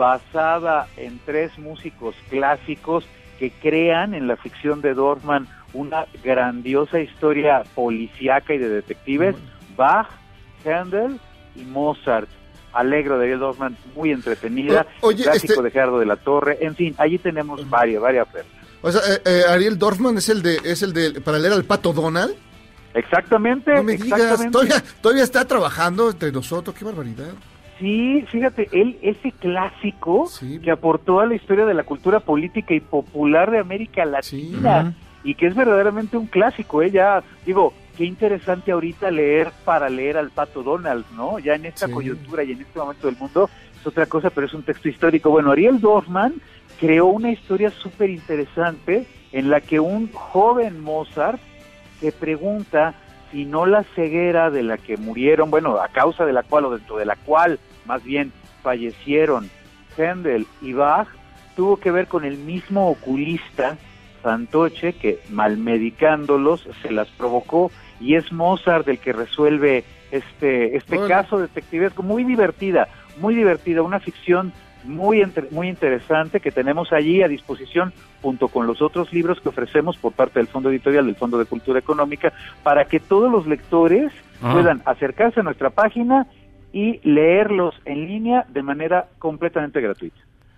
basada en tres músicos clásicos que crean en la ficción de Dorfman una grandiosa historia policíaca y de detectives, uh-huh. Bach, Händel y Mozart. Alegro, de Ariel Dorfman, muy entretenida. O, oye, clásico este... de Gerardo de la Torre. En fin, allí tenemos uh-huh. varias, varias ofertas. O sea, eh, eh, Ariel Dorfman es el de, es el de para leer al Pato Donald. Exactamente. No me exactamente. digas, todavía, todavía está trabajando entre nosotros, qué barbaridad. Sí, fíjate, él, ese clásico sí. que aportó a la historia de la cultura política y popular de América Latina, sí. y que es verdaderamente un clásico, ¿eh? Ya, digo, qué interesante ahorita leer para leer al Pato Donald, ¿no? Ya en esta sí. coyuntura y en este momento del mundo es otra cosa, pero es un texto histórico. Bueno, Ariel Dorfman creó una historia súper interesante en la que un joven Mozart se pregunta si no la ceguera de la que murieron, bueno, a causa de la cual, o dentro de la cual, más bien, fallecieron Händel y Bach, tuvo que ver con el mismo oculista, Santoche, que malmedicándolos se las provocó, y es Mozart el que resuelve este este bueno. caso detectivesco, muy divertida, muy divertida, una ficción muy entre, muy interesante que tenemos allí a disposición junto con los otros libros que ofrecemos por parte del Fondo Editorial del Fondo de Cultura Económica, para que todos los lectores ah. puedan acercarse a nuestra página y leerlos en línea de manera completamente gratuita.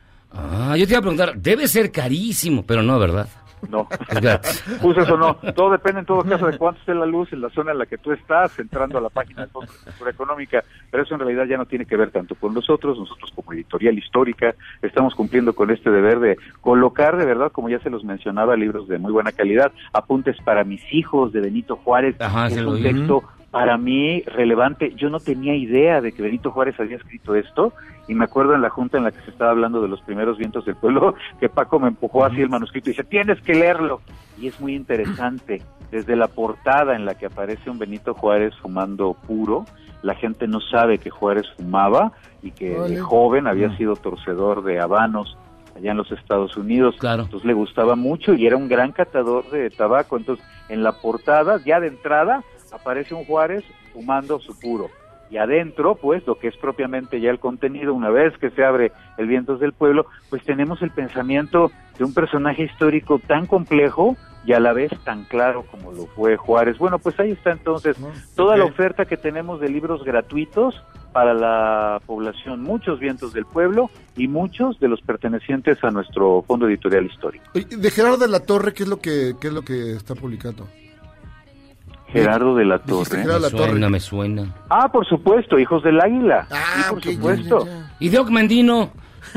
Ah, yo te iba a preguntar, debe ser carísimo, pero no, ¿verdad? No, pues eso no, todo depende en todo caso de cuánto esté la luz en la zona en la que tú estás, entrando a la página del Fondo de Cultura Económica, pero eso en realidad ya no tiene que ver tanto con nosotros. Nosotros como editorial histórica estamos cumpliendo con este deber de colocar de verdad, como ya se los mencionaba, libros de muy buena calidad, Apuntes para mis hijos de Benito Juárez. Ajá, es un texto para mí relevante. Yo no tenía idea de que Benito Juárez había escrito esto, y me acuerdo en la junta en la que se estaba hablando de los primeros vientos del pueblo, que Paco me empujó así el manuscrito y dice, tienes que leerlo, y es muy interesante. Desde la portada en la que aparece un Benito Juárez fumando puro, la gente no sabe que Juárez fumaba, y que vale. de joven había sido torcedor de habanos allá en los Estados Unidos, claro. entonces le gustaba mucho y era un gran catador de tabaco. Entonces en la portada, ya de entrada, aparece un Juárez fumando su puro, y adentro, pues, lo que es propiamente ya el contenido, una vez que se abre el Vientos del Pueblo, pues tenemos el pensamiento de un personaje histórico tan complejo y a la vez tan claro como lo fue Juárez. Bueno, pues ahí está entonces toda la oferta que tenemos de libros gratuitos para la población, muchos vientos del pueblo y muchos de los pertenecientes a nuestro fondo editorial histórico. Oye, de Gerardo de la Torre, ¿qué es lo que qué es lo que está publicando? Gerardo de la Dijiste Torre. Gerardo de la Me suena, Torre. me suena. Ah, por supuesto, Hijos del Águila. Ah, sí, por ok, ya, supuesto. ya, ya. Y Doc Mandino.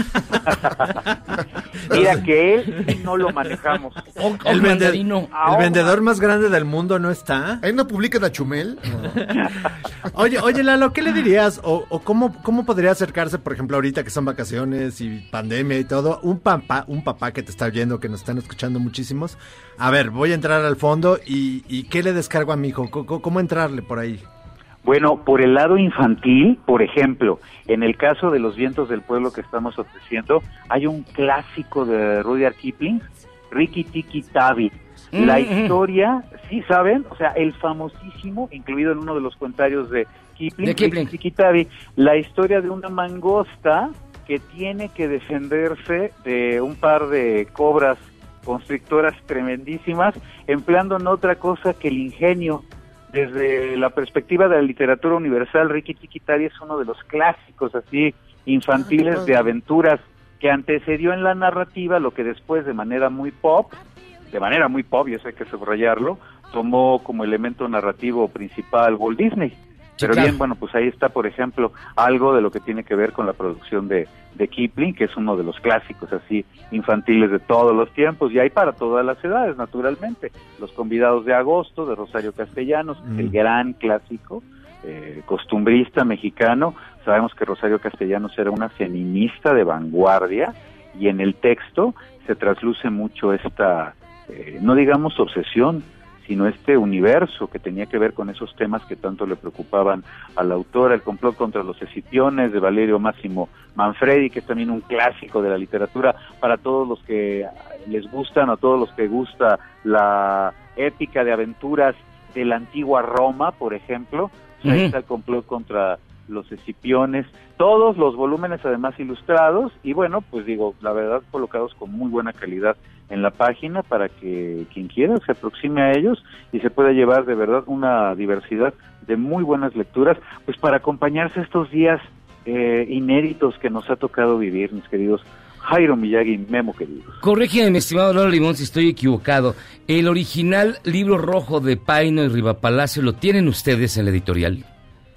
Mira que él sí no lo manejamos. Oc- El, Oc vende- Mandarino. el Ahora- vendedor más grande del mundo no está. ¿Ahí no publican a Chumel? Oye, oye Lalo, ¿qué le dirías? O, o cómo, cómo podría acercarse, por ejemplo, ahorita que son vacaciones y pandemia y todo, un papá, un papá que te está oyendo, que nos están escuchando muchísimos. A ver, voy a entrar al fondo y, y ¿qué le descargo a mi hijo? ¿Cómo, cómo entrarle por ahí? Bueno, por el lado infantil, por ejemplo, en el caso de Los vientos del pueblo que estamos ofreciendo, hay un clásico de Rudyard Kipling, Rikki Tikki Tavi. La Mm, mm. historia, sí saben, o sea, el famosísimo, incluido en uno de los comentarios de Kipling, De Kipling. Rikki Tikki Tavi, la historia de una mangosta que tiene que defenderse de un par de cobras constrictoras tremendísimas, empleando no otra cosa que el ingenio. Desde la perspectiva de la literatura universal, Rikki Tikki Tavi es uno de los clásicos así infantiles Ah, de aventuras que antecedió en la narrativa lo que después de manera muy pop, de manera muy pop, y eso hay que subrayarlo, tomó como elemento narrativo principal Walt Disney. Sí, Pero claro. bien, bueno, pues ahí está, por ejemplo, algo de lo que tiene que ver con la producción de, de Kipling, que es uno de los clásicos así infantiles de todos los tiempos, y hay para todas las edades, naturalmente. Los convidados de agosto, de Rosario Castellanos, Mm. el gran clásico, eh, costumbrista mexicano. Sabemos que Rosario Castellanos era una feminista de vanguardia, y en el texto se trasluce mucho esta, eh, no digamos obsesión, sino este universo que tenía que ver con esos temas que tanto le preocupaban a la autora, el complot contra los escipiones de Valerio Máximo Manfredi, que es también un clásico de la literatura para todos los que les gustan, a todos los que gusta la épica de aventuras de la antigua Roma, por ejemplo. Ahí Ujú. está el complot contra los escipiones, todos los volúmenes además ilustrados, y bueno, pues digo, la verdad, colocados con muy buena calidad en la página para que quien quiera se aproxime a ellos y se pueda llevar de verdad una diversidad de muy buenas lecturas, pues para acompañarse estos días eh, inéditos que nos ha tocado vivir, mis queridos Jairo Miyagi y Memo queridos. Corrígeme, mi estimado Lalo Limón, si estoy equivocado. El original libro rojo de Paino y Rivapalacio, ¿lo tienen ustedes en la editorial?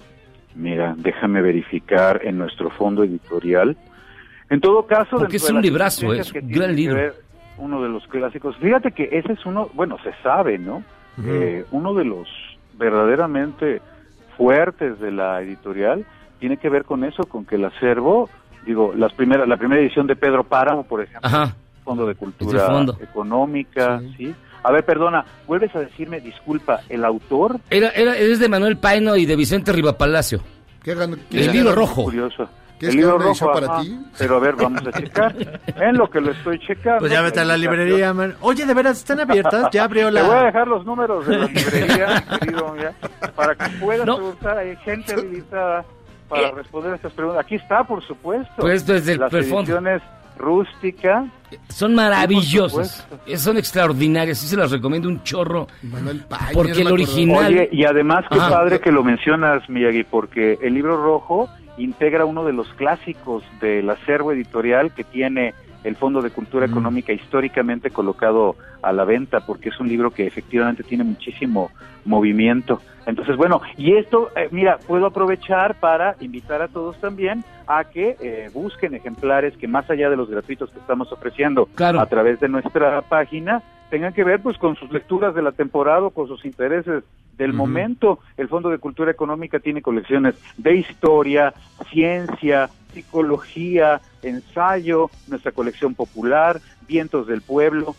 Mira, déjame verificar en nuestro fondo editorial. En todo caso, Porque dentro es de un las librazo, licencias es que un tienen gran que libro. ver, uno de los clásicos. Fíjate que ese es uno, bueno, se sabe, ¿no? Ujú. Eh, uno de los verdaderamente fuertes de la editorial tiene que ver con eso, con que el acervo, digo, las primeras, la primera edición de Pedro Páramo, por ejemplo, Ajá. Fondo de Es Cultura el fondo. Económica, ¿sí? A ver, perdona, vuelves a decirme, disculpa, el autor. Era, era, es de Manuel Paino y de Vicente Rivapalacio. ¿Qué hagan- qué El hagan- libro rojo. Curioso. ¿Quieres El que libro haga una edición rojo, para ajá. ti? Pero a ver, vamos a checar. En lo que lo estoy checando. Pues ya vete a la librería, man. Oye, ¿de veras están abiertas? Ya abrió Te voy a la... dejar los números de la librería, querido, ya, para que puedas No. preguntar. Hay gente habilitada para Eh. responder estas preguntas. Aquí está, por supuesto. Pues desde el Las el fondo. ediciones rústica. Son maravillosas. Sí, por Eh, Son extraordinarias. Sí se las recomiendo un chorro. Manuel Paño, Porque ya el me acordaba. original- Oye, y además qué Ajá. padre que lo mencionas, Miyagi, porque el libro rojo integra uno de los clásicos del acervo editorial que tiene el Fondo de Cultura Económica históricamente colocado a la venta, porque es un libro que efectivamente tiene muchísimo movimiento. Entonces, bueno, y esto, eh, mira, puedo aprovechar para invitar a todos también a que eh, busquen ejemplares que más allá de los gratuitos que estamos ofreciendo Claro. a través de nuestra página, tengan que ver pues con sus lecturas de la temporada o con sus intereses del Ujú. momento. El Fondo de Cultura Económica tiene colecciones de historia, ciencia, psicología, ensayo, nuestra colección popular, vientos del pueblo.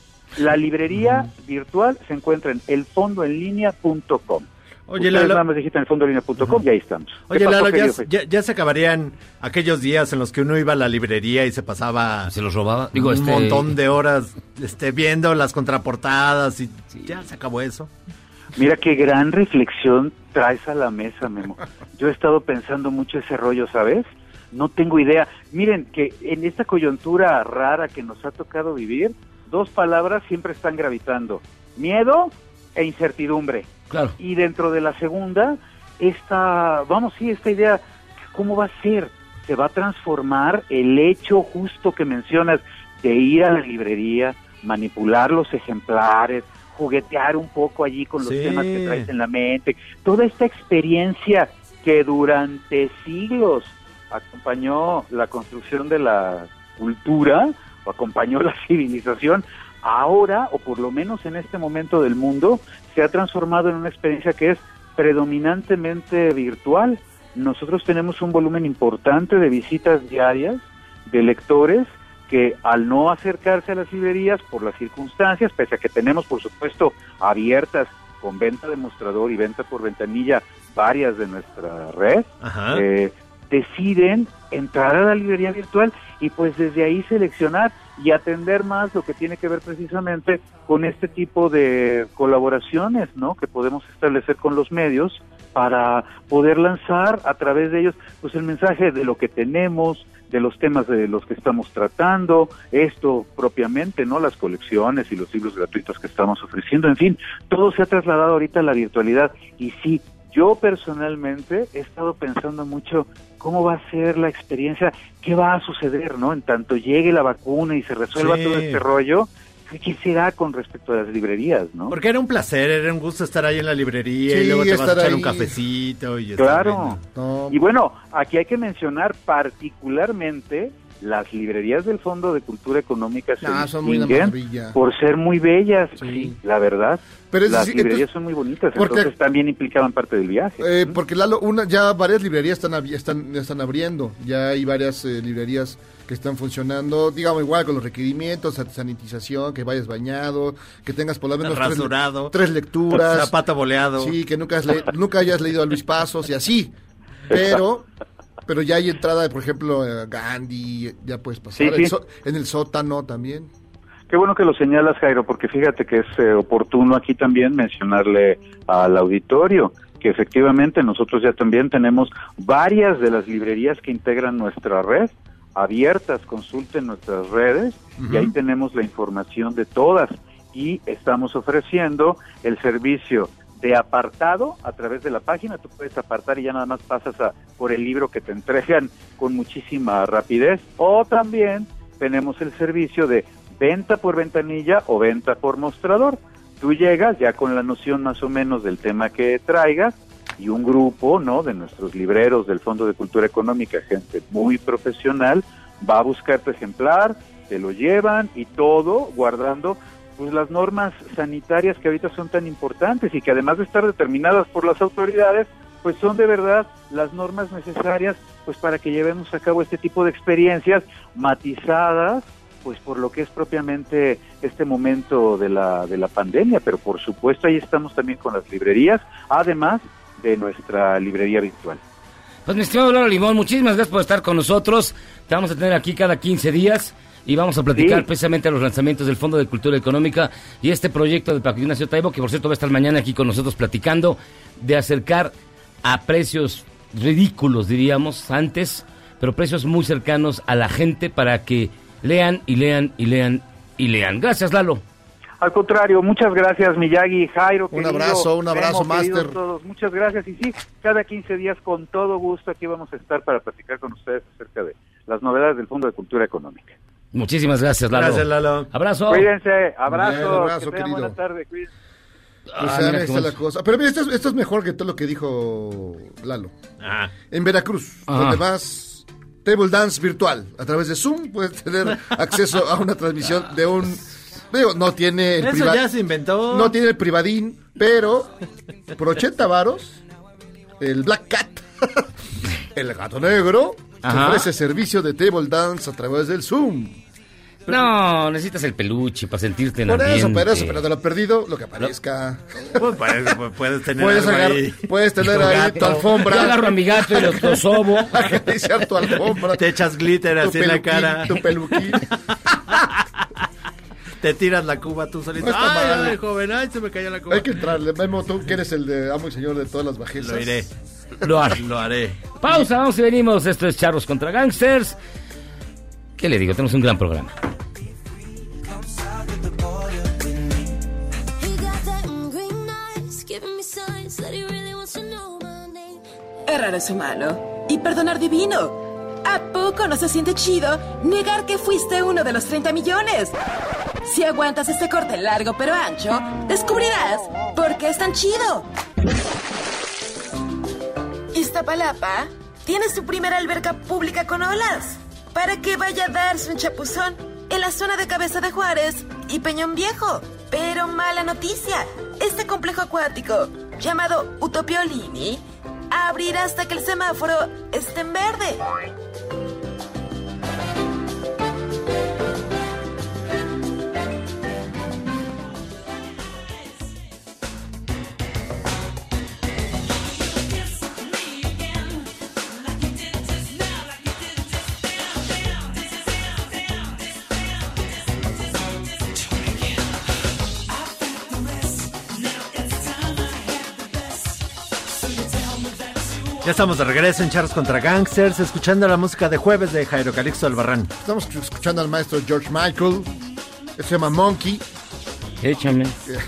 La librería virtual se encuentra en el fondo en línea punto com. Oye, Ustedes Lalo- nada más digitan el fondo en línea punto com y ahí estamos. ¿Qué Oye, pasó, Lalo, ya, querido Fe? ya, ya se acabarían aquellos días en los que uno iba a la librería y se pasaba Se los robaba. Digo, un este... montón de horas este, viendo las contraportadas y ya se acabó eso. Mira qué gran reflexión traes a la mesa, Memo. Yo he estado pensando mucho ese rollo, ¿sabes? No tengo idea. Miren, que en esta coyuntura rara que nos ha tocado vivir, dos palabras siempre están gravitando. Miedo e incertidumbre. Claro. Y dentro de la segunda, esta, vamos, sí, esta idea ¿cómo va a ser? Se va a transformar el hecho justo que mencionas de ir a la librería, manipular los ejemplares, juguetear un poco allí con los Sí. temas que traes en la mente, toda esta experiencia que durante siglos acompañó la construcción de la cultura, o acompañó la civilización, ahora, o por lo menos en este momento del mundo, se ha transformado en una experiencia que es predominantemente virtual. Nosotros tenemos un volumen importante de visitas diarias de lectores que al no acercarse a las librerías por las circunstancias, pese a que tenemos por supuesto abiertas con venta de mostrador y venta por ventanilla varias de nuestra red, Ajá. eh, deciden entrar a la librería virtual y pues desde ahí seleccionar y atender más lo que tiene que ver precisamente con este tipo de colaboraciones, ¿no?, que podemos establecer con los medios para poder lanzar a través de ellos pues el mensaje de lo que tenemos, de los temas de los que estamos tratando, esto propiamente, ¿no?, las colecciones y los libros gratuitos que estamos ofreciendo, en fin, todo se ha trasladado ahorita a la virtualidad. Y sí, yo personalmente he estado pensando mucho cómo va a ser la experiencia, qué va a suceder, ¿no?, en tanto llegue la vacuna y se resuelva Sí. todo este rollo. ¿Qué será con respecto a las librerías, no? Porque era un placer, era un gusto estar ahí en la librería Sí, y luego te vas a estar echar ahí. un cafecito y estar Claro. viendo. No, Y bueno, aquí hay que mencionar particularmente las librerías del Fondo de Cultura Económica se Ah, son muy una distinguen maravilla. por ser muy bellas, Sí. sí, la verdad. Pero es las decir, librerías entonces- son muy bonitas, porque- entonces también implicaban parte del viaje. Eh, porque Lalo, una, ya varias librerías están, abi- están, están abriendo, ya hay varias eh, librerías que están funcionando, digamos igual con los requerimientos, san- sanitización, que vayas bañado, que tengas por lo menos tres, Rasurado. tres lecturas, Zapato boleado. sí, que nunca, has le- nunca hayas leído a Luis Pasos y así, pero pero ya hay entrada, por ejemplo, a Gandhi, ya puedes pasar, Sí, sí. el so- en el sótano también. Qué bueno que lo señalas, Jairo, porque fíjate que es eh, oportuno aquí también mencionarle al auditorio que efectivamente nosotros ya también tenemos varias de las librerías que integran nuestra red abiertas, consulten nuestras redes y ahí tenemos la información de todas y estamos ofreciendo el servicio de apartado a través de la página. Tú puedes apartar y ya nada más pasas a, por el libro que te entregan con muchísima rapidez, o también tenemos el servicio de venta por ventanilla o venta por mostrador. Tú llegas ya con la noción más o menos del tema que traigas y un grupo, ¿no?, de nuestros libreros del Fondo de Cultura Económica, gente muy profesional, va a buscar tu ejemplar, te lo llevan y todo guardando pues las normas sanitarias que ahorita son tan importantes y que además de estar determinadas por las autoridades, pues son de verdad las normas necesarias pues para que llevemos a cabo este tipo de experiencias matizadas pues por lo que es propiamente este momento de la de la pandemia, pero por supuesto ahí estamos también con las librerías, además de nuestra librería virtual. Pues mi estimado Lalo Limón, muchísimas gracias por estar con nosotros. Te vamos a tener aquí cada quince días y vamos a platicar Sí. precisamente los lanzamientos del Fondo de Cultura Económica y este proyecto de Paco Ignacio Taibo, que por cierto va a estar mañana aquí con nosotros platicando, de acercar a precios ridículos, diríamos, antes, pero precios muy cercanos a la gente para que lean y lean y lean y lean. Gracias, Lalo. Al contrario, muchas gracias, Miyagi, Jairo. Un querido, abrazo, un abrazo, Memo, queridos Master. todos, muchas gracias. Y sí, cada quince días, con todo gusto, aquí vamos a estar para platicar con ustedes acerca de las novedades del Fondo de Cultura Económica. Muchísimas gracias, Lalo. Gracias, Lalo. Abrazo. Cuídense, abrazos, Bien, abrazo, que tengan querido. buena tarde, cuídense. Pues Ah, ya mira ves, cómo está es. la cosa. Pero mira, esto es, esto es mejor que todo lo que dijo Lalo. Ah. En Veracruz, Ajá. donde más table dance virtual. A través de Zoom puedes tener acceso a una transmisión de un... Digo, no tiene el Eso priva- ya se inventó. No tiene el privadín, pero por ochenta varos, el Black Cat, el gato negro, te Ajá. ofrece servicio de table dance a través del Zoom. No, necesitas el peluche para sentirte en Por eso, ambiente. pero eso, pero de lo perdido, lo que aparezca. Pues, puedes, pues, puedes tener Puedes, algo agar- ahí. puedes tener Tu ahí gato. tu alfombra. Yo agarro a mi gato y lo, lo sobo. Acariciar tu alfombra. Te echas glitter tu así en la peluquín, cara. Tu peluquín. Te tiras la cuba tú solito. No está ay, mal. ay, joven, ay, se me cayó la cuba. Hay que entrarle. Memo, tú que eres el de amo y señor de todas las bajezas. Lo iré. Lo haré. Lo haré. Pausa, vamos y venimos. Esto es Charros contra Gangsters. ¿Qué le digo? Tenemos un gran programa. Errar es humano y perdonar divino. ¿A poco no se siente chido negar que fuiste uno de los treinta millones? Si aguantas este corte largo pero ancho, descubrirás por qué es tan chido. Iztapalapa tiene su primera alberca pública con olas, para que vaya a darse un chapuzón en la zona de Cabeza de Juárez y Peñón Viejo. Pero mala noticia, este complejo acuático, llamado Utopiolini, abrirá hasta que el semáforo esté en verde. Ya estamos de regreso en Charros contra Gangsters, escuchando la música de jueves de Jairo Calixto Albarrán. Estamos escuchando al maestro George Michael, que se llama Monkey. Échame.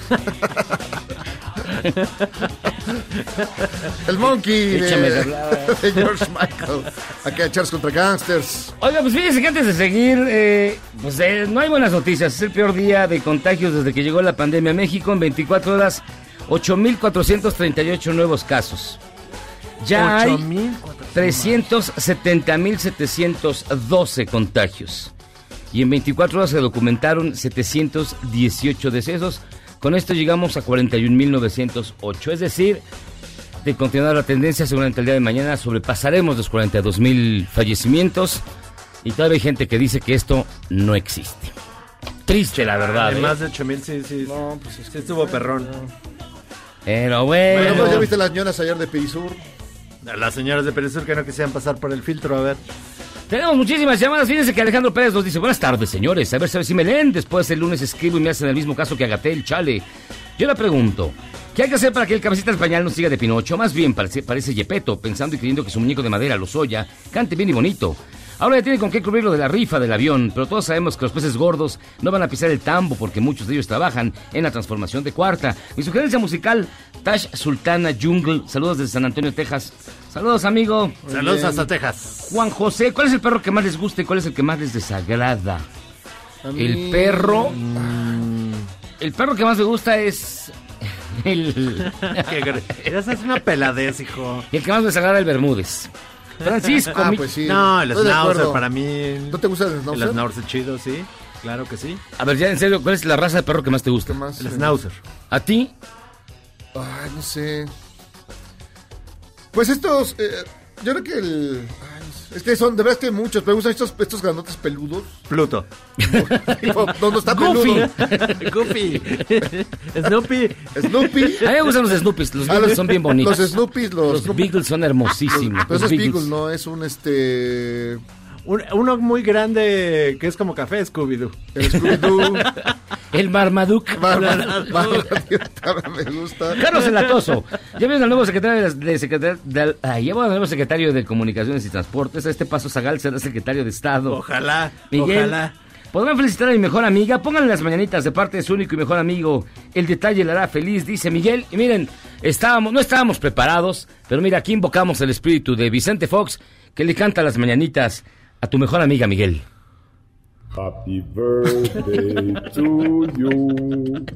El Monkey Échame de, de, de George Michael. Aquí en Charros contra Gangsters. Oiga, pues fíjense que antes de seguir, eh, pues eh, no hay buenas noticias. Es el peor día de contagios desde que llegó la pandemia a México. En veinticuatro horas, ocho mil cuatrocientos treinta y ocho nuevos casos. Ya hay trescientos setenta mil setecientos doce contagios. Y en veinticuatro horas se documentaron setecientos dieciocho decesos. Con esto llegamos a cuarenta y un mil novecientos ocho. Es decir, de continuar la tendencia, seguramente el día de mañana sobrepasaremos los cuarenta y dos mil fallecimientos. Y todavía hay gente que dice que esto no existe. Triste, la verdad. Hay ¿eh? más de ocho mil, sí, sí. No, pues es sí estuvo perrón. Pero bueno. Bueno, pues ya viste las ñonas ayer de Perisur. Las señoras de Perisur que no quisieran pasar por el filtro, a ver. Tenemos muchísimas llamadas. Fíjense que Alejandro Pérez nos dice: buenas tardes, señores. A ver, a ver si me leen. Después el lunes escribo y me hacen el mismo caso que Agatel, chale. Yo le pregunto: ¿qué hay que hacer para que el cabecita español no siga de Pinocho? Más bien parece, parece Yepeto, pensando y creyendo que su muñeco de madera, Lozoya, cante bien y bonito. Ahora ya tiene con qué cubrirlo de la rifa del avión, pero todos sabemos que los peces gordos no van a pisar el tambo porque muchos de ellos trabajan en la transformación de cuarta. Mi sugerencia musical, Tash Sultana Jungle. Saludos desde San Antonio, Texas. Saludos, amigo. Saludos bien. Hasta Texas. Juan José, ¿cuál es el perro que más les gusta y cuál es el que más les desagrada? El perro... Mm. El perro que más me gusta es... El... Esa es una peladez, hijo. Y el que más me desagrada es el Bermúdez. Francisco. Ah, mi... pues sí. No, el Estoy de Schnauzer acuerdo. para mí. ¿No te gusta el Schnauzer? El Schnauzer chido, sí. Claro que sí. A ver, ya en serio, ¿cuál es la raza de perro que más te gusta? ¿Qué más? El Schnauzer. ¿A ti? Ay, no sé. Pues estos, eh, yo creo que el... Ay, no sé. Es que son, de verdad que muchos, pero me gustan estos, estos grandotes peludos. Pluto. No, no, no está Goofy. peludo. Goofy. Snoopy. Snoopy. A mí me gustan los Snoopies, los Ah, Beagles los- son bien bonitos. Los Snoopies, los... Los Snoopy- Beagles son hermosísimos. Pero los ese es Beagles. Beagle, no, es un este... Un- uno muy grande que es como café, Scooby-Doo. El Scooby-Doo. El Marmaduke. Bárbara, Bárbara, me gusta. Carlos Elatoso. Ya vieron al nuevo secretario de, de, secretar- de- ay, ya vieron al nuevo secretario de Comunicaciones y Transportes. A este paso Zagal será secretario de Estado. Ojalá, Miguel, ojalá. ¿podrán felicitar a mi mejor amiga? Pónganle las mañanitas de parte de su único y mejor amigo. El detalle le hará feliz, dice Miguel. Y miren, estábamos, no estábamos preparados, pero mira, aquí invocamos el espíritu de Vicente Fox, que le canta las mañanitas a tu mejor amiga, Miguel. Happy birthday to you.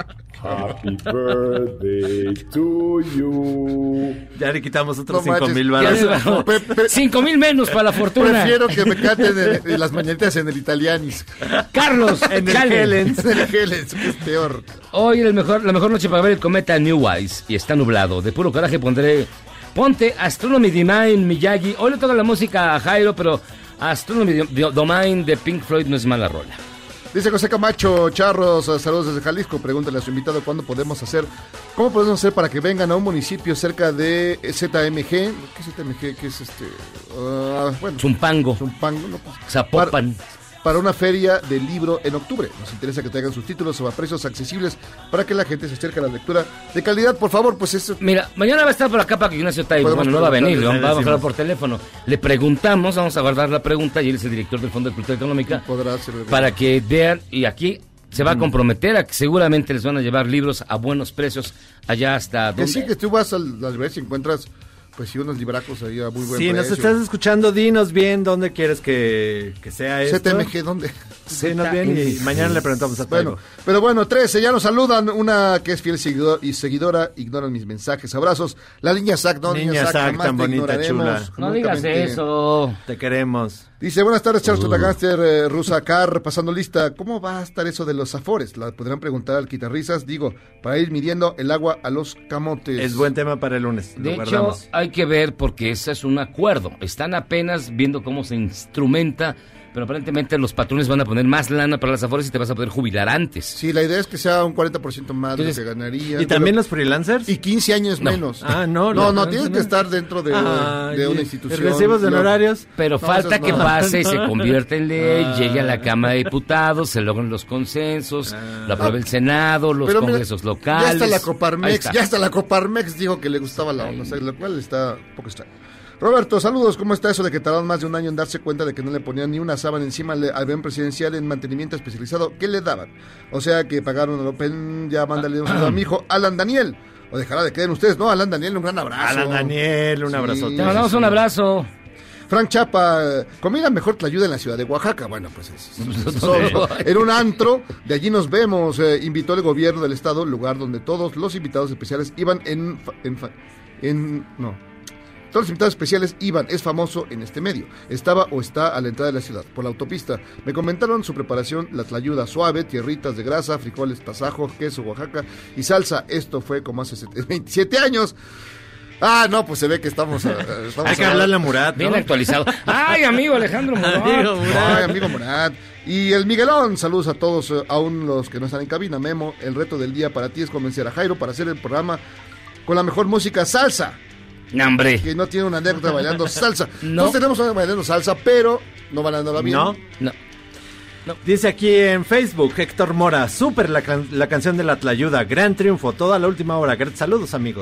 Happy birthday to you. Ya le quitamos otros No cinco manches, mil ya baros. se- Pe- pe- Cinco mil menos para la fortuna. Prefiero que me canten en- en las mañanitas en el Italianis. Carlos, En el Cale. Hellens. En el Hellens, que es peor. Hoy el mejor, la mejor noche para ver el cometa Neowise y está nublado. De puro coraje pondré Ponte Astronomy Divine Miyagi. Hoy le toca la música a Jairo, pero Astronomy Di- Domain de Pink Floyd no es mala rola. Dice José Camacho, Charros, saludos desde Jalisco. Pregúntale a su invitado cuándo podemos hacer, cómo podemos hacer para que vengan a un municipio cerca de Z M G. ¿Qué es Z M G? ¿Qué es este? Uh, bueno, Zumpango, Zumpango, no, pues, Zapopan. para una feria del libro en octubre. Nos interesa que traigan sus títulos o a precios accesibles para que la gente se acerque a la lectura de calidad. Por favor, pues eso. Mira, mañana va a estar por acá para que Ignacio Taibo. Podemos Bueno, no va a venir, preguntarle, vamos a le hablar decimos. por teléfono. Le preguntamos, vamos a guardar la pregunta y él es el director del Fondo de Cultura Económica. Podrá ser. Para que vean, y aquí se va a comprometer a que seguramente les van a llevar libros a buenos precios allá hasta Que donde... sí, que tú vas a las librerías y encuentras Pues sí, unos libracos ahí a muy buen Si precio. nos estás escuchando, dinos bien dónde quieres que, que sea esto. C T M G, ¿dónde? Dinos bien y mañana le preguntamos a Bueno, Taibo. pero bueno, trece, ya nos saludan. Una que es fiel seguidor y seguidora, ignoran mis mensajes, abrazos. La niña Zack, no, Niña Zack, jamás tan te bonita, ignoraremos. chula. No digas Únicamente- eso. Te queremos. Dice, buenas tardes, Charles Uh. Totagánster, eh, Rusa Car, pasando lista. ¿Cómo va a estar eso de los afores? La podrán preguntar al quitarrisas, digo, para ir midiendo el agua a los camotes. Es buen tema para el lunes. De Lo hecho, guardamos. hay que ver porque ese es un acuerdo. Están apenas viendo cómo se instrumenta, pero aparentemente los patrones van a poner más lana para las afores y te vas a poder jubilar antes. Sí, la idea es que sea un cuarenta por ciento más Entonces, de lo que ganaría. ¿Y pero- también los freelancers? Y quince años No. menos. Ah, no. No, la- no, tienes que estar dentro de, Ah, de una y- institución. ¿y recibos de No. honorarios? Pero No, falta esos que no. pase y se convierta en ley, Ah. llegue a la Cámara de Diputados, se logren los consensos, Ah. lo apruebe el Senado, los Pero mira, congresos locales. Ya está la Ahí Coparmex, está. ya hasta la Coparmex dijo que le gustaba la onda, o sea, lo cual está un poco extraño. Roberto, saludos, ¿cómo está eso de que tardaron más de un año en darse cuenta de que no le ponían ni una sábana encima al al avión presidencial en mantenimiento especializado? ¿Qué le daban? O sea, que pagaron el Open, ya mándale un saludo a mi hijo, Alan Daniel. O dejará de creer en ustedes, ¿no? Alan Daniel, un gran abrazo. Alan Daniel, un Sí, abrazote. Te mandamos un abrazo. Frank Chapa, eh, comida mejor tlayuda en la ciudad de Oaxaca. Bueno, pues es, es- es- solo. En un antro, de allí nos vemos. eh, invitó el gobierno del estado, lugar donde todos los invitados especiales iban en... fa- en, fa- en no. Todos los invitados especiales iban, es famoso en este medio. Estaba o está a la entrada de la ciudad, por la autopista. Me comentaron su preparación, la tlayuda suave, tierritas de grasa, frijoles, tasajo, queso, Oaxaca y salsa. Esto fue como hace set- veintisiete años. Ah, no, pues se ve que estamos... eh, estamos Hay que hablarle a Murat, Bien ¿no? actualizado. Ay, amigo Alejandro Murat. Amigo Murat. Ay, amigo Murat. Y el Miguelón, saludos a todos, eh, aún los que no están en cabina. Memo, el reto del día para ti es convencer a Jairo para hacer el programa con la mejor música salsa. No, hombre. Que no tiene una anécdota bailando salsa. No. Nosotros tenemos una bailando salsa, pero no bailándola bien. No. No. Dice aquí en Facebook, Héctor Mora, súper la, can- la canción de la Tlayuda, gran triunfo, toda la última hora. Gr- Saludos, amigos.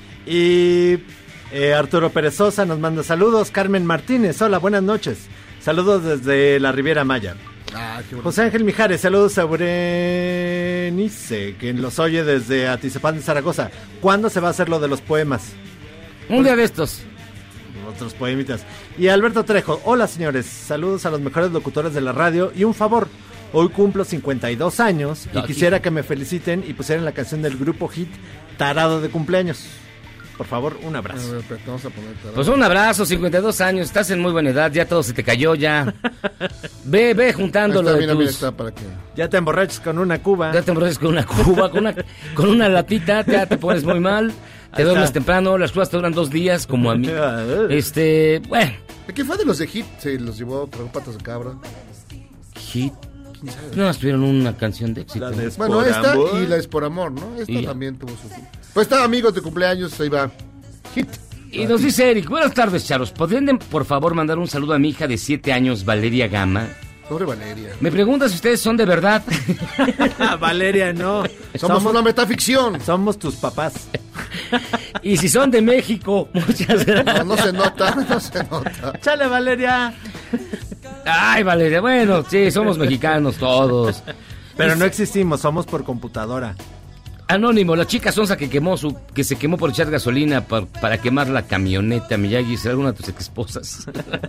Y eh, Arturo Pérez Sosa nos manda saludos. Carmen Martínez, hola, buenas noches. Saludos desde la Riviera Maya. Ah, qué bonito. José Ángel Mijares, saludos a Berenice, que los oye desde Atizapán de Zaragoza. ¿Cuándo se va a hacer lo de los poemas? Un día de estos. Otros poemitas. Y Alberto Trejo, hola señores, saludos a los mejores locutores de la radio y un favor, hoy cumplo cincuenta y dos años y Aquí. quisiera que me feliciten y pusieran la canción del grupo Hit Tarado de cumpleaños. Por favor, un A abrazo. ver, espérate, vamos a poner tarado. Pues un abrazo, cincuenta y dos años, estás en muy buena edad, ya todo se te cayó ya. Ve, ve Ahí juntando está, lo de mira, mira, tus... está para que... Ya te emborrachas con una cuba. Ya te emborrachas con una cuba, con una, con una latita, ya te pones muy mal, te Ahí duermes está. temprano, las cubas te duran dos días, como a mí. Este, bueno, ¿De qué fue de los de Hit? Se los llevó, tragó patas de cabra. hit. No, tuvieron una canción de éxito. La de- Bueno, Por esta amor. y la es por amor, ¿no? Esta Y ya. también tuvo su... Pues está, amigos de cumpleaños, ahí va. Hit. Y nos dice Eric, buenas tardes, Charos. ¿Podrían, de- por favor, mandar un saludo a mi hija de siete años, Valeria Gama? Sobre Valeria. Me pregunta si ustedes son de verdad. Valeria, no. Somos, una metaficción. Somos tus papás. Y si son de México, muchas gracias. No, no se nota, no se nota. Chale, Valeria. Ay, Valeria, bueno, sí, somos mexicanos todos. Pero no existimos, somos por computadora. Anónimo, la chica sonsa que quemó su, que se quemó por echar gasolina par- para quemar la camioneta, Miyagi, ¿será alguna de tus exesposas?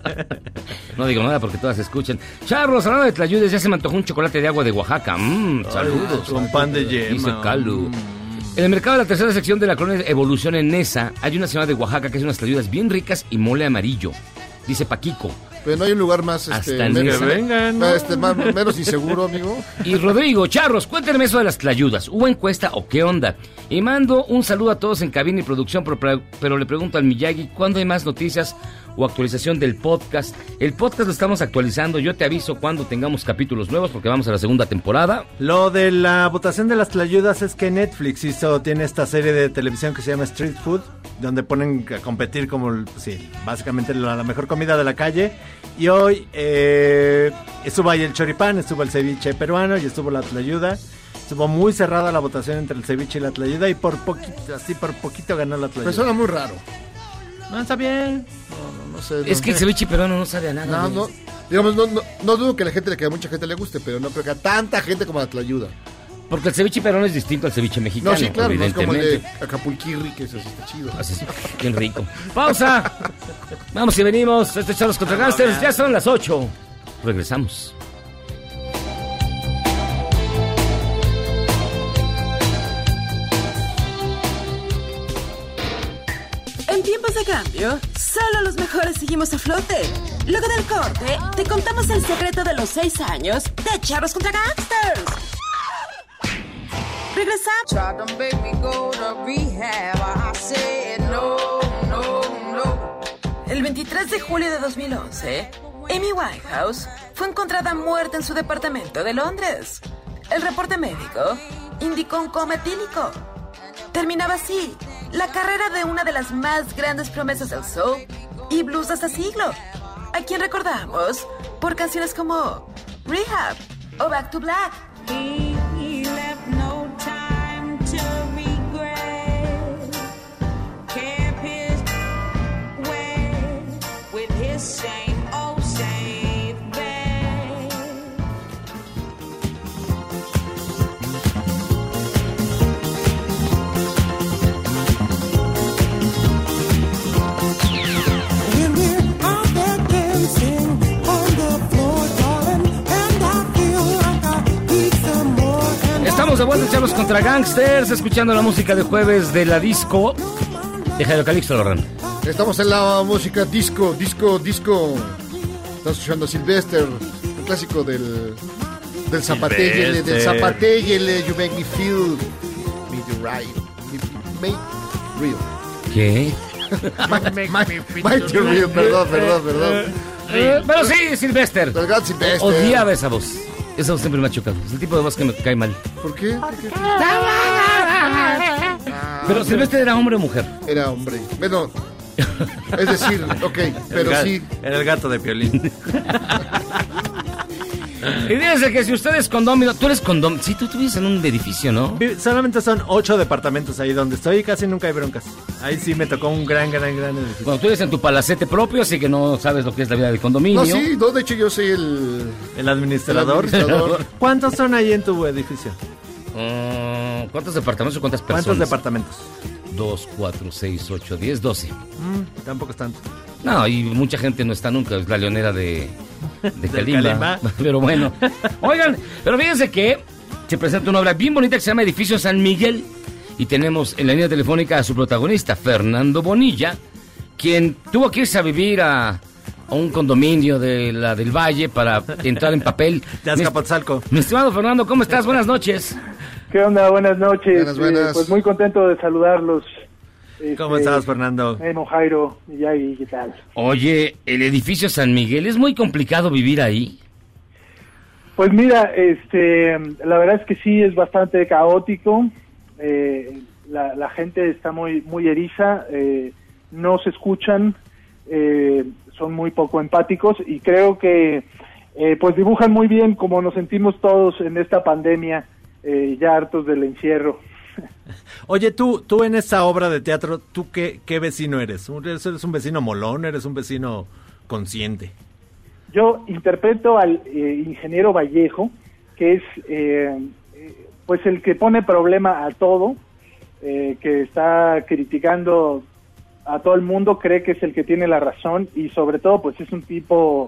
No digo nada porque todas escuchan. Charlos, hablando de tlayudes, ya se me antojó un chocolate de agua de Oaxaca. Mmm, saludos. Con pan de Dice yema. Calu. En el mercado de la tercera sección de la colonia Evolución en Nesa, hay una señora de Oaxaca que hace unas tlayudas bien ricas y mole amarillo. Dice Paquico. Pero no hay un lugar más, Hasta este, en menos, que vengan, ¿no? este, más- menos inseguro, amigo. Y Rodrigo, Charros, cuéntenme eso de las tlayudas. ¿Hubo encuesta o qué onda? Y mando un saludo a todos en cabina y producción, pero, pero le pregunto al Miyagi, ¿cuándo hay más noticias o actualización del podcast? El podcast lo estamos actualizando, yo te aviso cuando tengamos capítulos nuevos, porque vamos a la segunda temporada. Lo de la votación de las tlayudas es que Netflix hizo, tiene esta serie de televisión que se llama Street Food, donde ponen a competir como, el- sí, básicamente la, la mejor comida de la calle. Y hoy eh, estuvo ahí el choripán, estuvo el ceviche peruano y estuvo la tlayuda. Estuvo muy cerrada la votación entre el ceviche y la tlayuda y por poquito, así por poquito ganó la tlayuda. Pero suena muy raro. No, está bien. No, no, no sé. Es no. que el ceviche peruano no sabe a nada. No, güey. no, digamos, no, no, no dudo que a la gente, que a mucha gente le guste, pero no creo que a tanta gente como la tlayuda. Porque el ceviche peruano es distinto al ceviche mexicano. No, sí, claro, no es como el de evidentemente. Acapulquirri, que eso sí está chido. Así es, bien rico. Pausa. Vamos y venimos. Este es Charlos contra Gangsters. Ya son las ocho. Regresamos. En tiempos de cambio, solo los mejores seguimos a flote. Luego del corte, te contamos el secreto de los seis años de Charlos contra Gangsters. Regresamos. El veintitrés de julio de dos mil once, Amy Winehouse fue encontrada muerta en su departamento de Londres. El reporte médico indicó un coma etílico. Terminaba así la carrera de una de las más grandes promesas del soul y blues de este siglo, a quien recordamos por canciones como Rehab o Back to Black. He left no time to regret. Kept his way with his same old safe bet. When we're out there dancing on the floor, darling, and I feel like I need some more. And Estamos de vuelta en Charlos contra Gangsters, escuchando la música de jueves de la disco de Jairo Calixto Lorran. Estamos en la música disco, disco, disco. Estamos escuchando Sylvester, el clásico del del zapatelle, del zapatelle, you make me feel, me the right, me, make real. ¿Qué? Make me feel real, perdón, perdón, perdón. Eh, pero sí, Sylvester. El gran Sylvester. Odiaba esa voz. Esa voz siempre me ha chocado. Es el tipo de voz que me cae mal. ¿Por qué? Pero Sylvester era hombre o mujer. Era hombre. Bueno, es decir, ok, pero el ga- sí. Era el gato de Piolín. Y fíjense que si usted es condómino, tú eres condómino. Sí, tú, tú vives en un edificio, ¿no? Vi- Solamente son ocho departamentos ahí donde estoy y casi nunca hay broncas. Ahí sí me tocó un gran, gran, gran edificio. Bueno, tú eres en tu palacete propio, así que no sabes lo que es la vida del condominio. No, sí, no, de hecho yo soy el... El administrador. El administrador. ¿Cuántos son ahí en tu edificio? Uh, ¿Cuántos departamentos o cuántas personas? ¿Cuántos departamentos? Dos, cuatro, seis, ocho, diez, doce. Mm, tampoco es tanto. No, y mucha gente no está nunca, es la leonera de, de Del Kalimba. Kalimba. Pero bueno. Oigan, pero fíjense que se presenta una obra bien bonita que se llama Edificio San Miguel. Y tenemos en la línea telefónica a su protagonista, Fernando Bonilla, quien tuvo que irse a vivir a, a un condominio de la del Valle para entrar en papel. De Azcapotzalco. Mi estimado Fernando, ¿cómo estás? Buenas noches. ¿Qué onda? Buenas noches. Buenas, buenas. Eh, pues muy contento de saludarlos. ¿Cómo Este, estás, Fernando? Memo, Jairo, y Yagi, ¿qué tal? Oye, el edificio San Miguel, ¿es muy complicado vivir ahí? Pues mira, este, la verdad es que sí, es bastante caótico. Eh, la, la gente está muy, muy eriza, eh, no se escuchan, eh, son muy poco empáticos y creo que eh, pues dibujan muy bien como nos sentimos todos en esta pandemia, eh, ya hartos del encierro. Oye, tú, tú en esta obra de teatro, ¿tú qué, qué vecino eres? ¿Eres eres un vecino molón? ¿Eres un vecino consciente? Yo interpreto al eh, ingeniero Vallejo, que es eh, eh, pues el que pone problema a todo, eh, que está criticando a todo el mundo, cree que es el que tiene la razón y sobre todo pues es un tipo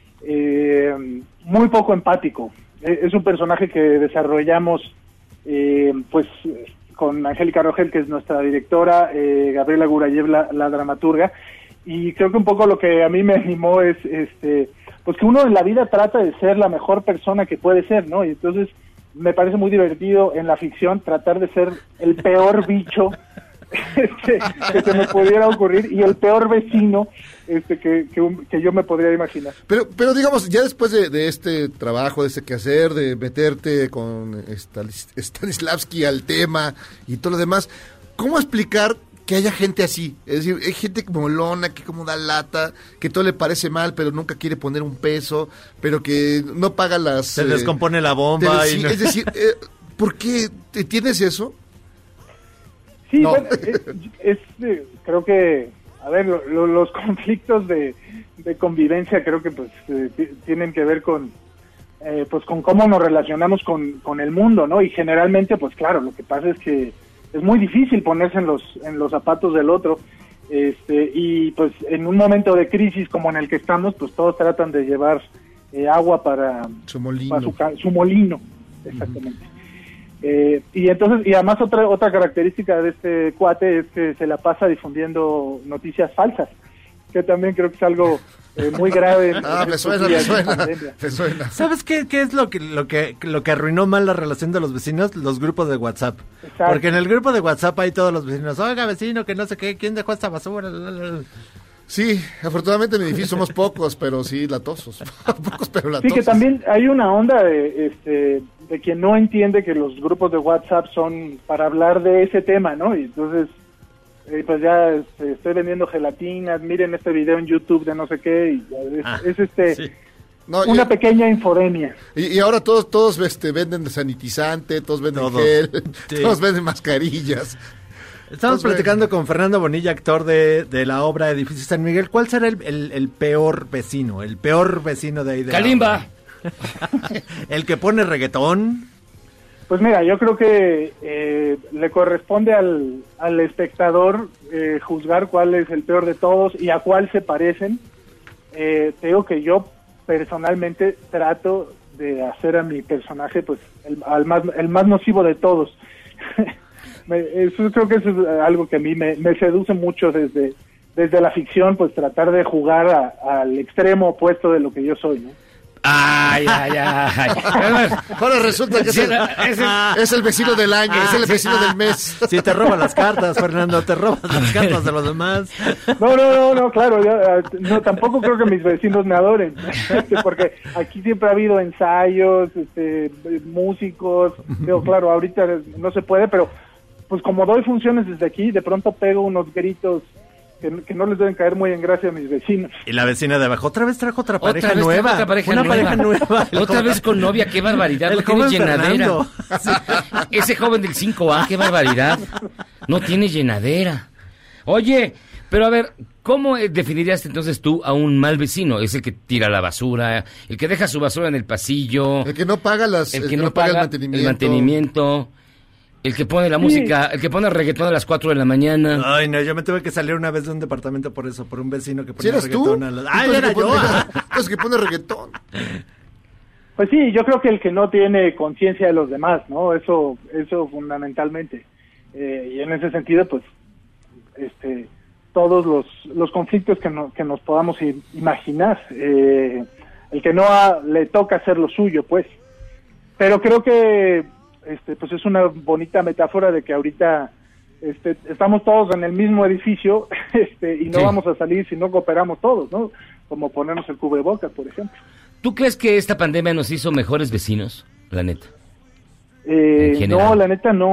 eh, muy poco empático. Eh, es un personaje que desarrollamos eh, pues con Angélica Rogel, que es nuestra directora, eh, Gabriela Gurayev, la, la dramaturga, y creo que un poco lo que a mí me animó es este pues que uno en la vida trata de ser la mejor persona que puede ser, ¿no? Y entonces me parece muy divertido en la ficción tratar de ser el peor bicho este, que se me pudiera ocurrir y el peor vecino este que, que, un- que yo me podría imaginar. Pero, pero digamos, ya después de, de este trabajo, de este quehacer, de meterte con Stanis- Stanislavski al tema y todo lo demás, ¿cómo explicar que haya gente así? Es decir, hay gente molona, que como da lata, que todo le parece mal, pero nunca quiere poner un peso, pero que no paga las... Se eh, descompone la bomba. te- y sí, no- Es decir, eh, ¿por qué te- tienes eso? Sí, No. bueno, es, es, eh, creo que, a ver, lo- lo- los conflictos de, de convivencia creo que pues eh, ti- tienen que ver con eh, pues con cómo nos relacionamos con, con el mundo, ¿no? Y generalmente, pues claro, lo que pasa es que es muy difícil ponerse en los en los zapatos del otro, este y pues en un momento de crisis como en el que estamos, pues todos tratan de llevar eh, agua para su molino, para su, ca- su molino, exactamente. Uh-huh. Eh, y entonces, y además otra otra característica de este cuate es que se la pasa difundiendo noticias falsas, que también creo que es algo eh, muy grave. Ah, me suena, me suena, me suena. ¿Sabes qué, qué es lo que, lo que lo que arruinó mal la relación de los vecinos? Los grupos de WhatsApp. Exacto. Porque en el grupo de WhatsApp hay todos los vecinos, oiga vecino, que no sé qué, ¿quién dejó esta basura? Sí, afortunadamente en mi edificio somos pocos, pero sí latosos. Pocos, pero latosos. Sí, que también hay una onda de, este, de quien no entiende que los grupos de WhatsApp son para hablar de ese tema, ¿no? Y entonces, eh, pues ya este, estoy vendiendo gelatinas, miren este video en YouTube de no sé qué, y es, Ah, es este sí. No, una y, pequeña infodemia. Y, y ahora todos todos este, venden sanitizante, todos venden Todos. gel, Sí. todos venden mascarillas. Estamos Entonces, platicando con Fernando Bonilla, actor de, de la obra Edificio San Miguel. ¿Cuál será el, el, el peor vecino? El peor vecino de ahí de la Kalimba. obra? ¿El que pone reggaetón? Pues mira, yo creo que eh, le corresponde al, al espectador eh, juzgar cuál es el peor de todos y a cuál se parecen. Eh, te digo que yo personalmente trato de hacer a mi personaje pues el, al más, el más nocivo de todos. me, eso creo que eso es algo que a mí me, me seduce mucho desde, desde la ficción, pues tratar de jugar a, al extremo opuesto de lo que yo soy, ¿no? Ay, ay, ay. Ahora resulta que es el, es el- es el vecino del año, es el sí. vecino del mes. Sí, te roban las cartas, Fernando, te roban las cartas de los demás. No, no, no, no, claro, yo, eh, no, tampoco creo que mis vecinos me adoren, este, porque aquí siempre ha habido ensayos, este, músicos, digo, claro, ahorita no se puede, pero pues como doy funciones desde aquí, de pronto pego unos gritos que, que no les deben caer muy en gracia a mis vecinos. Y la vecina de abajo, otra vez trajo otra Otra pareja vez trajo nueva. otra pareja una nueva. pareja nueva. El Otra joven- vez con novia, qué barbaridad. El No tiene joven llenadera. Fernando. Sí. Ese joven del cinco A, qué barbaridad. No tiene llenadera. Oye, pero a ver, ¿cómo eh, definirías entonces tú a un mal vecino? ¿Es el que tira la basura, el que deja su basura en el pasillo, El que no paga las, el que no paga el mantenimiento. el mantenimiento, el que pone la Sí. música, el que pone el reggaetón a las cuatro de la mañana? Ay, no, yo me tuve que salir una vez de un departamento por eso, por un vecino que ¿Sí ponía eras tú? reggaetón a las... ¡Ay, Tú eres era el que yo! pone- ah. tú eres el que pone reggaetón. Pues sí, yo creo que el que no tiene conciencia de los demás, ¿no? Eso, eso fundamentalmente. Eh, y en ese sentido, pues, este, todos los, los conflictos que, no, que nos podamos i- imaginar, eh, el que no ha- le toca hacer lo suyo, pues. Pero creo que, este, pues es una bonita metáfora de que ahorita, este, estamos todos en el mismo edificio, este, y no Sí. vamos a salir si no cooperamos todos, ¿no? Como ponernos el cubrebocas, por ejemplo. ¿Tú crees que esta pandemia nos hizo mejores vecinos? La neta. Eh, En general. no, la neta no.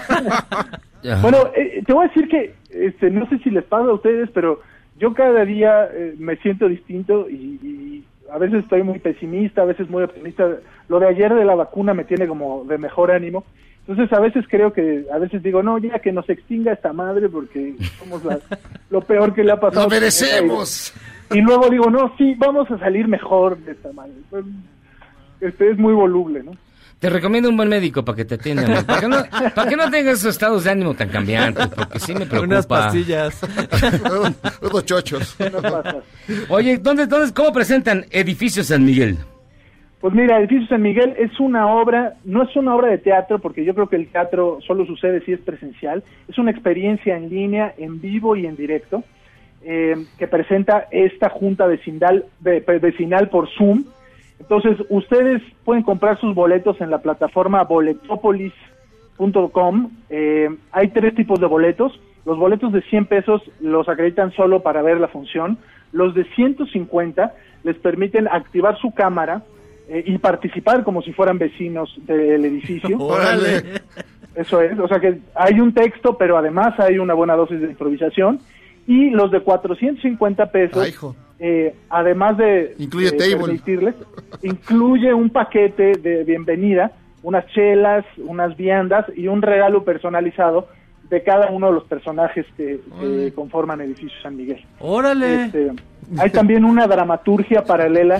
Ajá. Bueno, eh, te voy a decir que, este, no sé si les pasa a ustedes, pero yo cada día eh, me siento distinto y, y a veces estoy muy pesimista, a veces muy optimista. Lo de ayer de la vacuna me tiene como de mejor ánimo. Entonces a veces creo que, a veces digo, no, ya que nos extinga esta madre porque somos la- lo peor que le ha pasado. ¡Lo merecemos! Y luego digo, no, sí, vamos a salir mejor de esta madre. Pues, este es muy voluble, ¿no? Te recomiendo un buen médico para que te atiendan. Para que no, para que no tengas esos estados de ánimo tan cambiantes, porque sí me preocupa. Unas pastillas. Unos chochos. No pasa. Oye, ¿dónde, dónde, ¿cómo presentan Edificio San Miguel? Pues mira, Edificio San Miguel es una obra, no es una obra de teatro, porque yo creo que el teatro solo sucede si es presencial, es una experiencia en línea, en vivo y en directo, eh, que presenta esta junta vecinal, de, vecinal por Zoom. Entonces, ustedes pueden comprar sus boletos en la plataforma boletopolis punto com. Eh, hay tres tipos de boletos. Los boletos de cien pesos los acreditan solo para ver la función. Los de ciento cincuenta les permiten activar su cámara eh, y participar como si fueran vecinos del edificio. ¡Órale! Eso es, o sea que hay un texto, pero además hay una buena dosis de improvisación. Y los de cuatrocientos cincuenta pesos, Ay, hijo. eh, además de Incluye eh, table. permitirles, incluye un paquete de bienvenida, unas chelas, unas viandas y un regalo personalizado de cada uno de los personajes que, que conforman Edificio San Miguel. ¡Órale! Este, hay también una dramaturgia paralela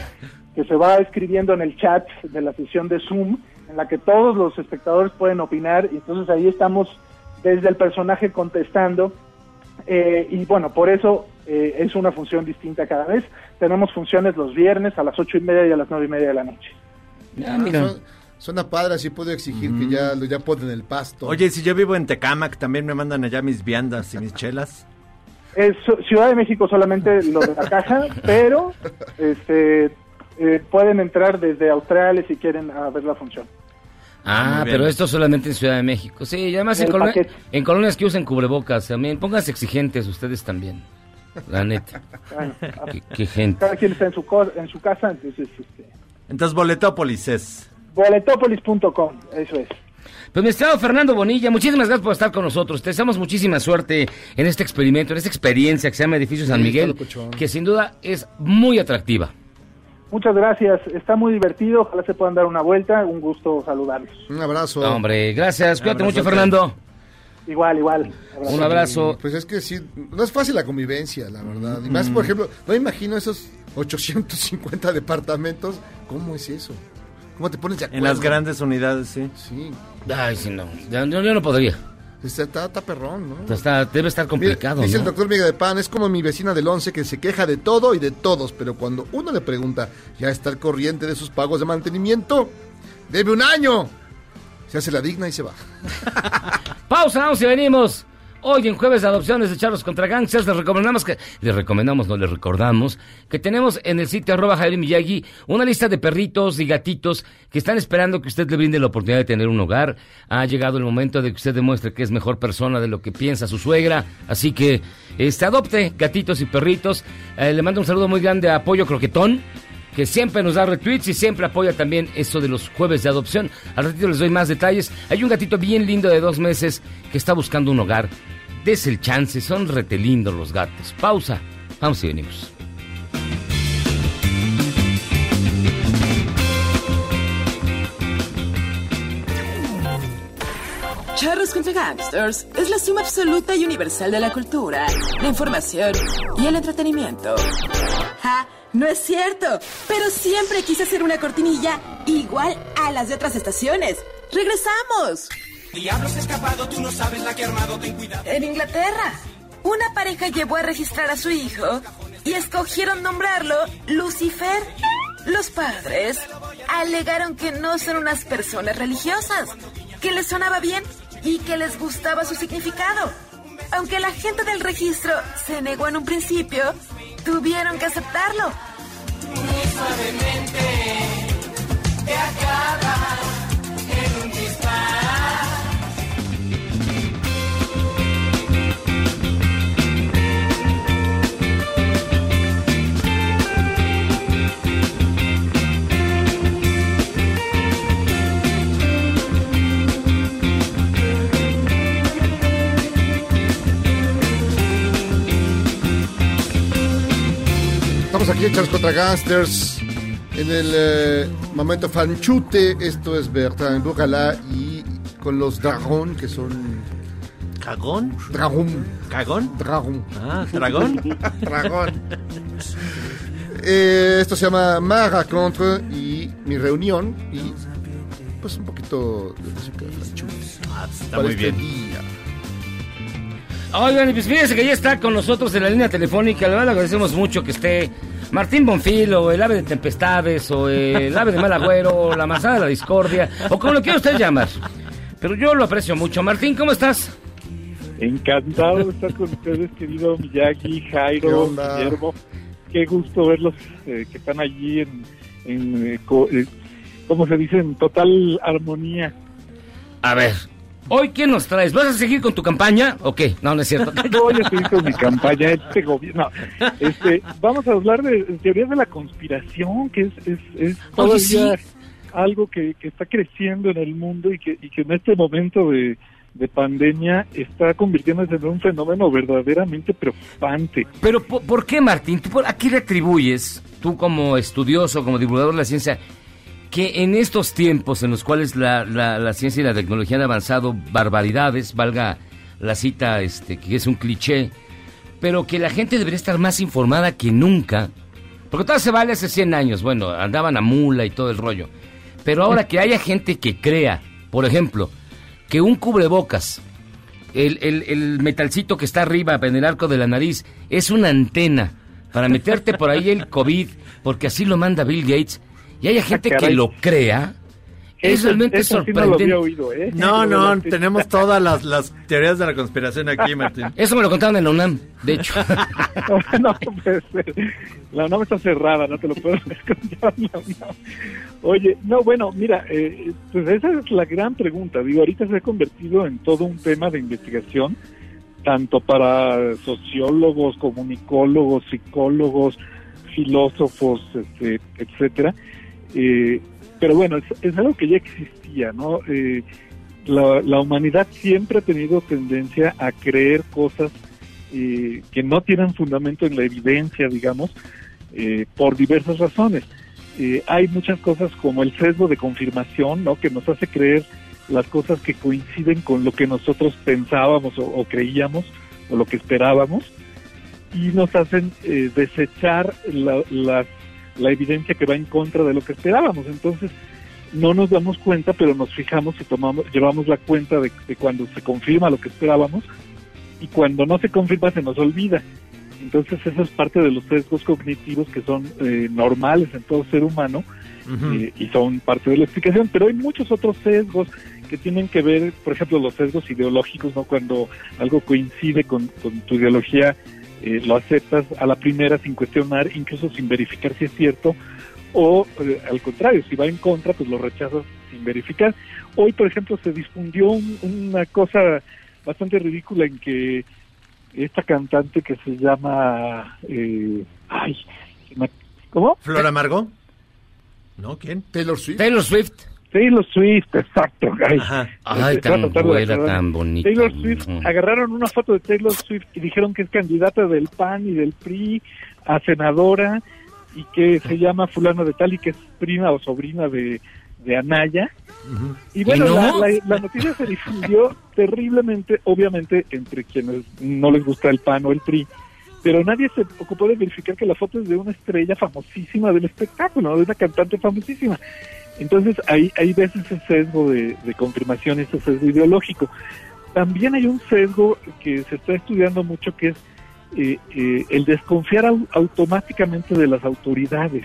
que se va escribiendo en el chat de la sesión de Zoom, en la que todos los espectadores pueden opinar, y entonces ahí estamos desde el personaje contestando, eh, y bueno, por eso eh, es una función distinta cada vez. Tenemos funciones los viernes a las ocho y media y a las nueve y media de la noche. Ah, mira. Suena, suena padre, así puedo exigir mm. que ya, ya ponen el pasto. Oye, si yo vivo en Tecámac, ¿también me mandan allá mis viandas y mis chelas? Es Ciudad de México solamente lo de la caja, pero este eh, pueden entrar desde Australia si quieren a ver la función. Ah, pero esto solamente en Ciudad de México. Sí, y además en, colonia, en colonias que usen cubrebocas también. Pónganse exigentes ustedes también. La neta. Bueno, qué, qué gente. Cada quien está en su, co- en su casa, entonces... Este... Entonces, Boletópolis es... Boletópolis punto com, eso es. Pues mi estimado Fernando Bonilla, muchísimas gracias por estar con nosotros. Te deseamos muchísima suerte en este experimento, en esta experiencia que se llama Edificio San Miguel, que sin duda es muy atractiva. Muchas gracias, está muy divertido, ojalá se puedan dar una vuelta, un gusto saludarlos. Un abrazo. No, hombre, gracias, cuídate mucho, Fernando. Igual, igual. Abrazo. Un abrazo. Pues es que sí, no es fácil la convivencia, la verdad. Y más, por ejemplo, no me imagino esos ochocientos cincuenta departamentos, ¿cómo es eso? ¿Cómo te pones de acuerdo? En las grandes unidades, sí. Sí. Ay, sí, no, yo, yo no podría. Está, está, está perrón, ¿no? Está, debe estar complicado. Mira, dice ¿no? el doctor Miga de Pan, es como mi vecina del once que se queja de todo y de todos, pero cuando uno le pregunta, ¿ya está al corriente de sus pagos de mantenimiento? ¡Debe un año! Se hace la digna y se va. Pausa, vamos y venimos. Hoy en Jueves de Adopciones de Charlos contra Gangsters les recomendamos que, les recomendamos, no les recordamos, que tenemos en el sitio arroba Javier Miyagi una lista de perritos y gatitos que están esperando que usted le brinde la oportunidad de tener un hogar. Ha llegado el momento de que usted demuestre que es mejor persona de lo que piensa su suegra, así que este adopte gatitos y perritos. Eh, le mando un saludo muy grande a Pollo Croquetón, que siempre nos da retweets y siempre apoya también esto de los jueves de adopción. Al ratito les doy más detalles. Hay un gatito bien lindo de dos meses que está buscando un hogar. Des el chance, son retelindos los gatos. Pausa, vamos y venimos. Charros contra Gangsters es la suma absoluta y universal de la cultura, la información y el entretenimiento. ¡Ja! No es cierto, pero siempre quise hacer una cortinilla igual a las de otras estaciones. ¡Regresamos! Diablos escapado, tú no sabes la que armado, ten cuidado. En Inglaterra, una pareja llevó a registrar a su hijo y escogieron nombrarlo Lucifer. Los padres alegaron que no son unas personas religiosas, que les sonaba bien y que les gustaba su significado. Aunque la gente del registro se negó en un principio, tuvieron que aceptarlo. Muy suavemente te acaba en un disparo. Estamos aquí en Charlos contra Gangsters en el eh, momento fanchute. Esto es Bertrand Bocala y con los Dragón, que son... ¿Cagón? Dragón. ¿Cagón? Dragón. Ah, ¿dragón? Dragón. Eh, esto se llama Ma Rencontre y Mi Reunión y pues un poquito de música de fanchute. Ah, está muy este bien. Día. Oigan, y pues fíjense que ya está con nosotros en la línea telefónica. Le agradecemos mucho que esté Martín Bonfil, o el ave de tempestades, o el ave de mal agüero, o la manzana de la discordia, o como lo quiera usted llamar. Pero yo lo aprecio mucho. Martín, ¿cómo estás? Encantado de estar con ustedes, querido Miyagi, Jairo, Guillermo. Qué gusto verlos, eh, que están allí en, en eh, co, eh, ¿cómo se dice? En total armonía. A ver, ¿hoy qué nos traes? ¿Vas a seguir con tu campaña o qué? No, no es cierto. No voy a seguir con mi campaña, este gobierno. No, este, vamos a hablar de, de teorías de la conspiración, que es, es, es todavía Oye, sí. algo que, que está creciendo en el mundo y que, y que en este momento de, de pandemia está convirtiéndose en un fenómeno verdaderamente preocupante. Pero, ¿por, ¿por qué, Martín? ¿Tú por, ¿A qué le atribuyes, tú como estudioso, como divulgador de la ciencia, que en estos tiempos en los cuales la, la, la ciencia y la tecnología han avanzado barbaridades, valga la cita, este, que es un cliché, pero que la gente debería estar más informada que nunca Porque todo se vale hace cien años, bueno, andaban a mula y todo el rollo. Pero ahora que haya gente que crea, por ejemplo, que un cubrebocas, el, el, el metalcito que está arriba en el arco de la nariz, es una antena para meterte por ahí el COVID, porque así lo manda Bill Gates, y haya gente que lo crea, es realmente eso sí no lo sorprendente. había oído, ¿eh? No, no, tenemos todas las, las teorías de la conspiración aquí, Martín. Eso me lo contaron en la UNAM, de hecho. No puede ser. La UNAM está cerrada, no te lo puedo contar. La UNAM. Oye, no, bueno, mira, eh, pues esa es la gran pregunta. Digo, ahorita se ha convertido en todo un tema de investigación, tanto para sociólogos, comunicólogos, psicólogos, filósofos, este, etcétera. Eh, pero bueno, es, es algo que ya existía, ¿no? Eh, la, la humanidad siempre ha tenido tendencia a creer cosas eh, que no tienen fundamento en la evidencia, digamos, eh, por diversas razones. Eh, hay muchas cosas como el sesgo de confirmación, ¿no? Que nos hace creer las cosas que coinciden con lo que nosotros pensábamos o, o creíamos o lo que esperábamos, y nos hacen eh, desechar la, la, la evidencia que va en contra de lo que esperábamos. Entonces no nos damos cuenta, pero nos fijamos y tomamos, llevamos la cuenta de, de cuando se confirma lo que esperábamos, y cuando no se confirma se nos olvida. Entonces eso es parte de los sesgos cognitivos que son eh, normales en todo ser humano. Uh-huh. eh, y son parte de la explicación, pero hay muchos otros sesgos que tienen que ver, por ejemplo, los sesgos ideológicos, ¿no? Cuando algo coincide con, con tu ideología, eh, lo aceptas a la primera sin cuestionar, incluso sin verificar si es cierto, o eh, al contrario, si va en contra, pues lo rechazas sin verificar. Hoy, por ejemplo, se difundió un, una cosa bastante ridícula en que esta cantante que se llama... Eh, ay, ¿cómo? ¿Flora Margot? ¿No? ¿Quién? Taylor Swift. Taylor Swift. Taylor Swift, exacto. Ay, Ay, tan buena, tan bonita. Taylor Swift, uh-huh. Agarraron una foto de Taylor Swift y dijeron que es candidata del P A N y del P R I a senadora, y que se llama fulano de tal y que es prima o sobrina de, de Anaya. Uh-huh. Y bueno, ¿Y no? la, la, la noticia se difundió terriblemente, obviamente, entre quienes no les gusta el P A N o el P R I. Pero nadie se ocupó de verificar que la foto es de una estrella famosísima del espectáculo, de una cantante famosísima. Entonces ahí, ahí ves ese sesgo de, de confirmación, ese sesgo ideológico. También hay un sesgo que se está estudiando mucho, que es eh, eh, el desconfiar au- automáticamente de las autoridades.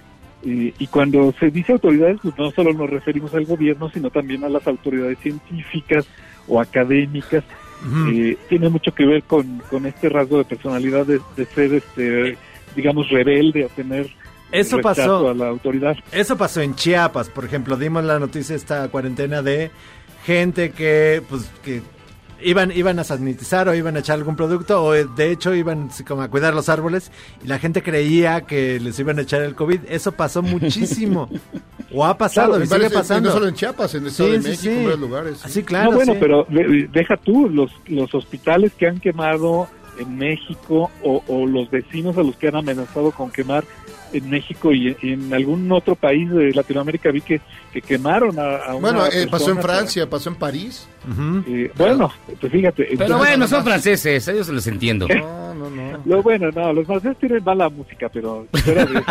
Eh, y cuando se dice autoridades, pues no solo nos referimos al gobierno, sino también a las autoridades científicas o académicas. Uh-huh. Eh, tiene mucho que ver con, con este rasgo de personalidad de, de ser, este, digamos, rebelde, o tener eso rechazo pasó a la autoridad. Eso pasó en Chiapas, por ejemplo. Dimos la noticia esta cuarentena de gente que, pues, que iban iban a sanitizar o iban a echar algún producto, o de hecho iban así como a cuidar los árboles, y la gente creía que les iban a echar el COVID. Eso pasó muchísimo. O ha pasado, claro, y sigue pasando. No solo en Chiapas, en el Estado sí, de sí, México, sí. en varios lugares. Sí. Así, claro. No, bueno, sí. pero de, deja tú los, los hospitales que han quemado en México, o, o los vecinos a los que han amenazado con quemar en México, y, y en algún otro país de Latinoamérica vi que, que quemaron a, a una Bueno, eh, pasó en persona, Francia, pasó en París. Uh-huh. Eh, bueno, pues fíjate. Pero entonces, bueno, son franceses, ellos los entiendo. No, no, no. Lo bueno, no, los franceses tienen mala música, pero... fuera de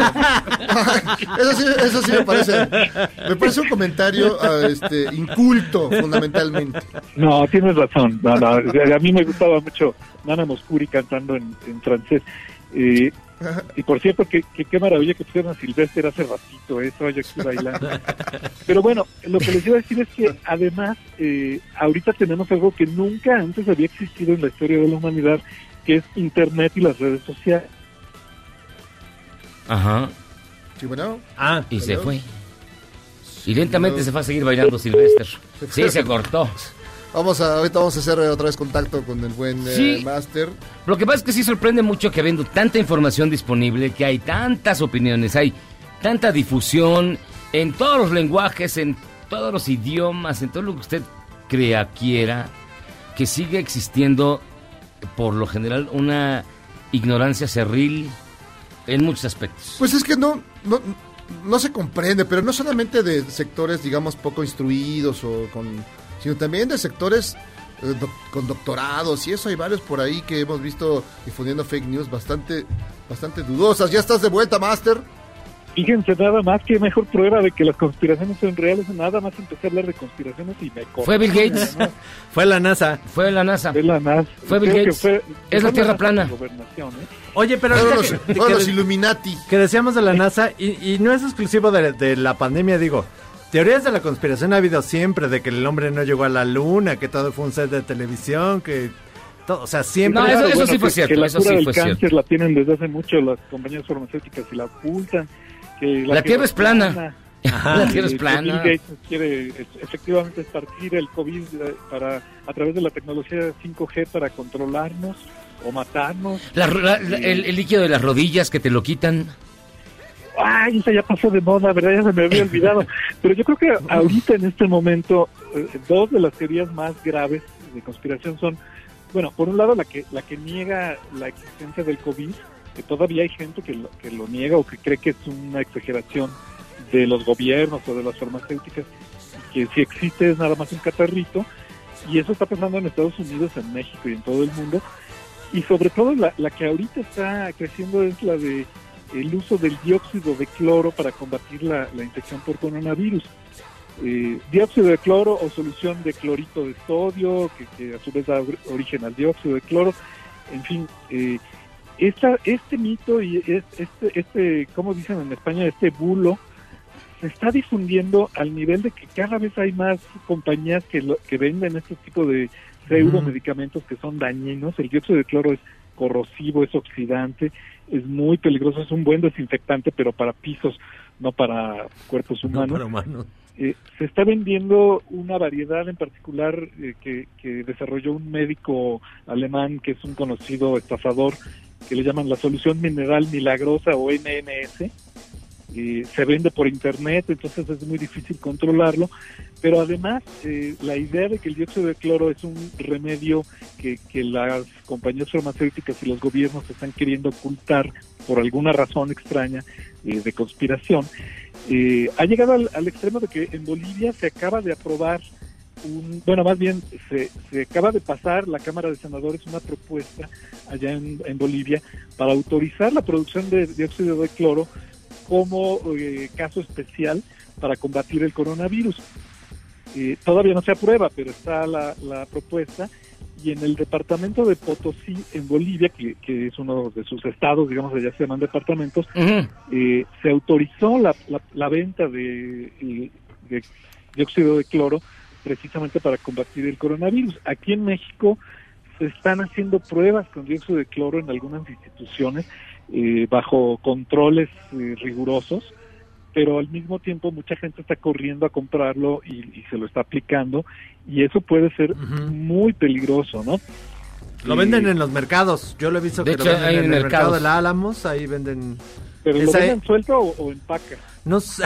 eso. eso, sí, eso sí me parece, me parece un comentario uh, este, inculto, fundamentalmente. No, tienes razón. No, no, a mí me gustaba mucho Nana Mouskouri cantando en, en francés. Eh, y por cierto, que, que qué maravilla que pusieron a Silvestre hace ratito, eso yo aquí bailando. Pero bueno, lo que les iba a decir es que además, eh, ahorita tenemos algo que nunca antes había existido en la historia de la humanidad, que es Internet y las redes sociales. Ajá. Sí, bueno. Ah, y se fue. Y lentamente no. se va a seguir bailando Silvestre. Sí, se cortó. Vamos a, ahorita vamos a hacer otra vez contacto con el buen sí. eh, Master. Lo que pasa es que sí sorprende mucho que habiendo tanta información disponible, que hay tantas opiniones, hay tanta difusión en todos los lenguajes, en todos los idiomas, en todo lo que usted crea, quiera, que sigue existiendo por lo general una ignorancia cerril en muchos aspectos. Pues es que no, no, no se comprende, pero no solamente de sectores, digamos, poco instruidos o con... sino también de sectores eh, doc- con doctorados, y eso hay varios por ahí que hemos visto difundiendo fake news bastante bastante dudosas. ¿Ya estás de vuelta, Master? Fíjense, nada más que mejor prueba de que las conspiraciones son reales, nada más empecé a hablar de conspiraciones y me corté. Fue Bill Gates. Fue la NASA. Fue la NASA. Fue la NASA. Fue Bill Creo que Gates. fue- es fue la Tierra plana. gobernación, ¿eh? Oye, pero Fueron ahorita los, que- fueron que los de- Illuminati. que decíamos de la NASA, y, y no es exclusivo de, de la pandemia, digo, teorías de la conspiración ha habido siempre, de que el hombre no llegó a la luna, que todo fue un set de televisión, que todo, o sea, siempre... No, eso- Claro, eso bueno, sí fue que- cierto, Que la eso cura sí del fue cáncer cierto. la tienen desde hace mucho las compañías farmacéuticas y la ocultan. Que La Tierra es plana. La Tierra es que plana. Bill Gates quiere eh, efectivamente esparcir el COVID eh, para, a través de la tecnología cinco G para controlarnos o matarnos. La- la- la- el, el líquido de las rodillas que te lo quitan. Ay, esa ya pasó de moda, ¿verdad? Ya se me había olvidado. Pero yo creo que ahorita en este momento, eh, dos de las teorías más graves de conspiración son, bueno, por un lado la que la que niega la existencia del COVID, que todavía hay gente que lo, que lo niega o que cree que es una exageración de los gobiernos o de las farmacéuticas, y que si existe es nada más un catarrito, y eso está pasando en Estados Unidos, en México y en todo el mundo. Y sobre todo la, la que ahorita está creciendo es la de el uso del dióxido de cloro para combatir la, la infección por coronavirus. Eh, dióxido de cloro o solución de clorito de sodio, que, que a su vez da or- origen al dióxido de cloro. En fin, eh, esta, este mito y es- este, este, como dicen en España, este bulo, se está difundiendo al nivel de que cada vez hay más compañías que, lo, que venden este tipo de pseudo medicamentos que son dañinos. El dióxido de cloro es corrosivo, es oxidante, es muy peligroso, es un buen desinfectante, pero para pisos, no para cuerpos humanos. No para humanos. Eh, se está vendiendo una variedad en particular eh, que, que desarrolló un médico alemán que es un conocido estafador, que le llaman la solución mineral milagrosa o N M S. Eh, se vende por internet, entonces es muy difícil controlarlo, pero además eh, la idea de que el dióxido de cloro es un remedio que, que las compañías farmacéuticas y los gobiernos están queriendo ocultar por alguna razón extraña eh, de conspiración, eh, ha llegado al, al extremo de que en Bolivia se acaba de aprobar un, bueno, más bien se, se acaba de pasar la Cámara de Senadores una propuesta allá en, en Bolivia para autorizar la producción de dióxido de cloro como eh, caso especial para combatir el coronavirus. Eh, todavía no se aprueba, pero está la, la propuesta, y en el departamento de Potosí, en Bolivia, que, que es uno de sus estados, digamos, allá se llaman departamentos, Ujú. eh, se autorizó la, la, la venta de, eh, de dióxido de cloro precisamente para combatir el coronavirus. Aquí en México se están haciendo pruebas con dióxido de cloro en algunas instituciones, eh, bajo controles eh, rigurosos, pero al mismo tiempo mucha gente está corriendo a comprarlo y, y se lo está aplicando, y eso puede ser muy peligroso, ¿no? Lo venden en los mercados. Yo lo he visto De que hecho, lo venden hay en el mercados. mercado del Álamos. Ahí venden. ¿Pero lo Esa- venden suelto o, o en paca? No sé.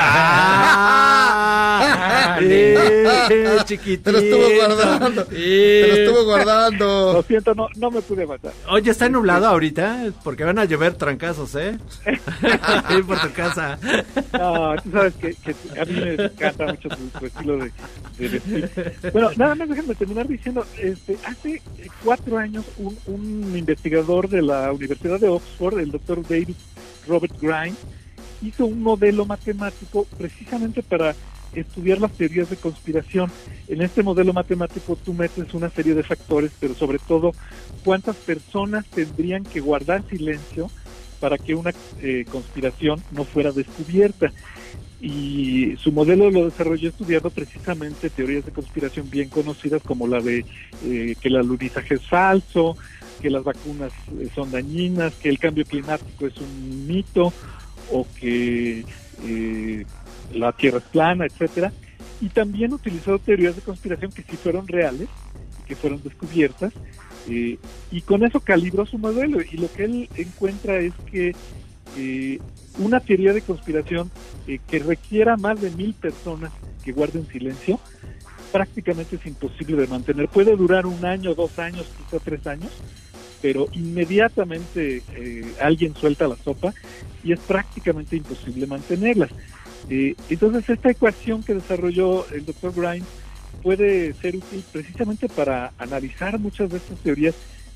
¡Ah! ¡Eh, chiquitito! Te lo estuvo guardando. Te lo estuvo guardando. Lo siento, no, no me pude matar. Oye, ¿está nublado ahorita? Porque van a llover trancazos, ¿eh? Ahí por tu casa. No, tú sabes que, que a mí me encanta mucho tu, tu estilo de, de vestir. Bueno, nada más déjenme terminar diciendo, este, hace cuatro años un, un investigador de la Universidad de Oxford, el doctor David Robert Grimes, hizo un modelo matemático precisamente para estudiar las teorías de conspiración. En este modelo matemático tú metes una serie de factores, pero sobre todo cuántas personas tendrían que guardar silencio para que una eh, conspiración no fuera descubierta. Y su modelo lo desarrolló estudiando precisamente teorías de conspiración bien conocidas, como la de eh, que el alunizaje es falso, que las vacunas eh, son dañinas, que el cambio climático es un mito, o que eh, la Tierra es plana, etcétera. Y también utilizó teorías de conspiración que sí fueron reales, que fueron descubiertas, eh, y con eso calibró su modelo. Y lo que él encuentra es que eh, una teoría de conspiración eh, que requiera más de mil personas que guarden silencio, prácticamente es imposible de mantener. Puede durar un año, dos años, quizá tres años, pero inmediatamente eh, alguien suelta la sopa y es prácticamente imposible mantenerlas. Eh, entonces esta ecuación que desarrolló el doctor Grimes puede ser útil precisamente para analizar muchas de estas teorías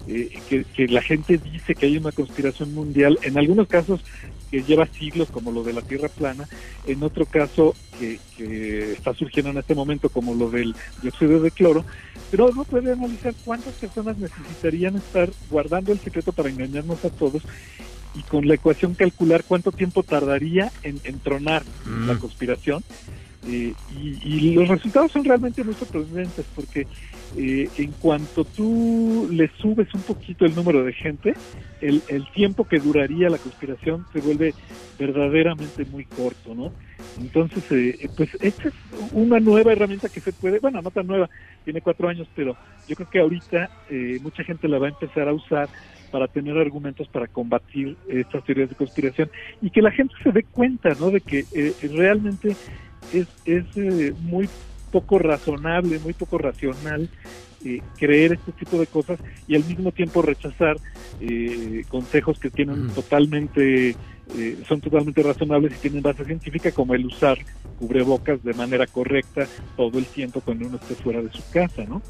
eh, que, que la gente dice que hay una conspiración mundial, en algunos casos que lleva siglos, como lo de la Tierra plana, en otro caso que, que está surgiendo en este momento, como lo del dióxido de cloro, pero uno puede analizar cuántas personas necesitarían estar guardando el secreto para engañarnos a todos, y con la ecuación calcular cuánto tiempo tardaría en, en tronar mm. la conspiración. Eh, y, y los resultados son realmente muy sorprendentes, porque eh, en cuanto tú le subes un poquito el número de gente, el, el tiempo que duraría la conspiración se vuelve verdaderamente muy corto, ¿no? Entonces, eh, pues esta es una nueva herramienta que se puede, bueno, no tan nueva, tiene cuatro años, pero yo creo que ahorita eh, mucha gente la va a empezar a usar para tener argumentos para combatir estas teorías de conspiración, y que la gente se dé cuenta, ¿no?, de que eh, realmente es, es eh, muy poco razonable, muy poco racional eh, creer este tipo de cosas y al mismo tiempo rechazar eh, consejos que tienen mm. totalmente, eh, son totalmente razonables y tienen base científica, como el usar cubrebocas de manera correcta todo el tiempo cuando uno esté fuera de su casa, ¿no?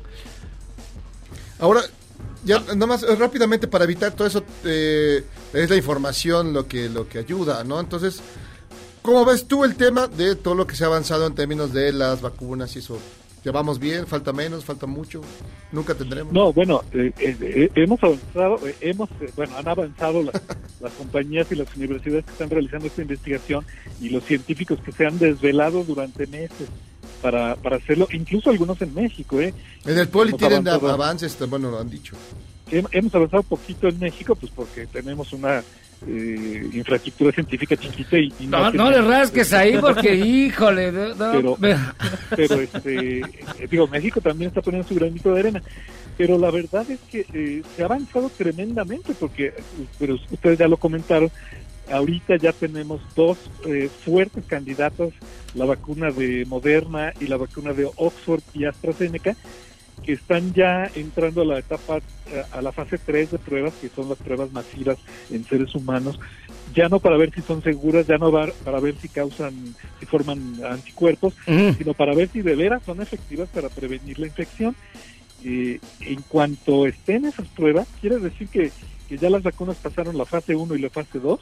Ahora, ya nada más rápidamente, para evitar todo eso, eh, es la información lo que lo que ayuda, ¿no? Entonces, ¿cómo ves tú el tema de todo lo que se ha avanzado en términos de las vacunas y eso? ¿Llevamos bien? ¿Falta menos? ¿Falta mucho? ¿Nunca tendremos? No, bueno, eh, eh, hemos avanzado, eh, hemos, eh, bueno, han avanzado las, las compañías y las universidades que están realizando esta investigación y los científicos que se han desvelado durante meses para, para hacerlo, incluso algunos en México, ¿eh? En el Poli tienen avances, bueno, lo han dicho. Hemos avanzado poquito en México, pues porque tenemos una eh, infraestructura científica chiquita y, y no, no, no le rasques ahí porque, híjole, no, pero, pero este, digo, México también está poniendo su granito de arena, pero la verdad es que eh, se ha avanzado tremendamente, porque, pero ustedes ya lo comentaron, ahorita ya tenemos dos eh, fuertes candidatas, la vacuna de Moderna y la vacuna de Oxford y AstraZeneca, que están ya entrando a la etapa, a la fase tres de pruebas, que son las pruebas masivas en seres humanos, ya no para ver si son seguras, ya no para ver si causan, si forman anticuerpos, uh-huh. sino para ver si de veras son efectivas para prevenir la infección. Eh, en cuanto estén esas pruebas, quiere decir que, que ya las vacunas pasaron la fase uno y la fase dos,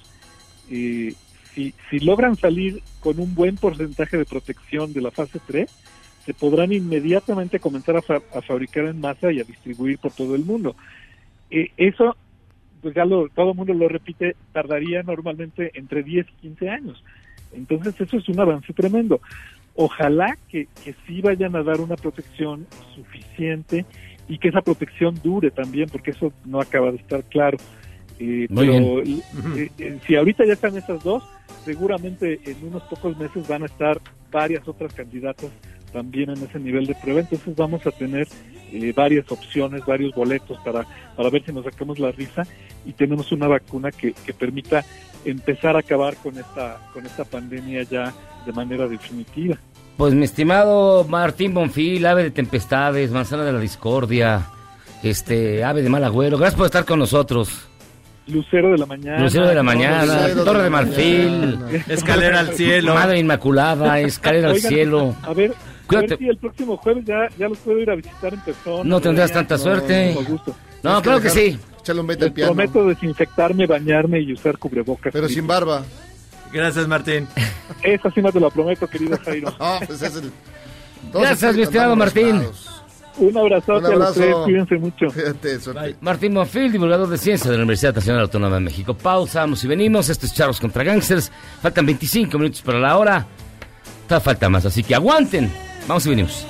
eh, si, si logran salir con un buen porcentaje de protección de la fase tres, se podrán inmediatamente comenzar a, fa- a fabricar en masa y a distribuir por todo el mundo. Eh, eso, pues ya lo, todo el mundo lo repite, tardaría normalmente entre diez y quince años. Entonces eso es un avance tremendo. Ojalá que, que sí vayan a dar una protección suficiente y que esa protección dure también, porque eso no acaba de estar claro. Eh, pero eh, eh, si ahorita ya están esas dos, seguramente en unos pocos meses van a estar varias otras candidatas también en ese nivel de prueba, entonces vamos a tener eh, varias opciones, varios boletos para, para ver si nos sacamos la risa y tenemos una vacuna que, que permita empezar a acabar con esta, con esta pandemia ya de manera definitiva. Pues mi estimado Martín Bonfil, ave de tempestades, manzana de la discordia, este, ave de mal agüero, gracias por estar con nosotros. Lucero de la mañana. Lucero de la mañana, no, Torre de, de Marfil. Escalera al cielo. Madre Inmaculada, escalera Oigan, al cielo. A ver, Cuídate. a ver si el próximo jueves ya, ya los puedo ir a visitar en persona. No tendrías tanta no, suerte. Con gusto. No, es claro que que sí. Échale un vete Les al piano. prometo desinfectarme, bañarme y usar cubrebocas. Pero sin barba. Gracias, Martín. Esa sí me te lo prometo, querido Jairo. Ah, pues es el... Gracias, mi estimado Martín. Un abrazote Un abrazo. a los tres, cuídense mucho. Fíjate, suerte. Martín Bonfil, divulgador de ciencia de la Universidad Nacional Autónoma de México. Pausa, vamos y venimos. Esto es Charros contra Gangsters. Faltan veinticinco minutos para la hora. Todavía falta más, así que aguanten. Vamos y venimos.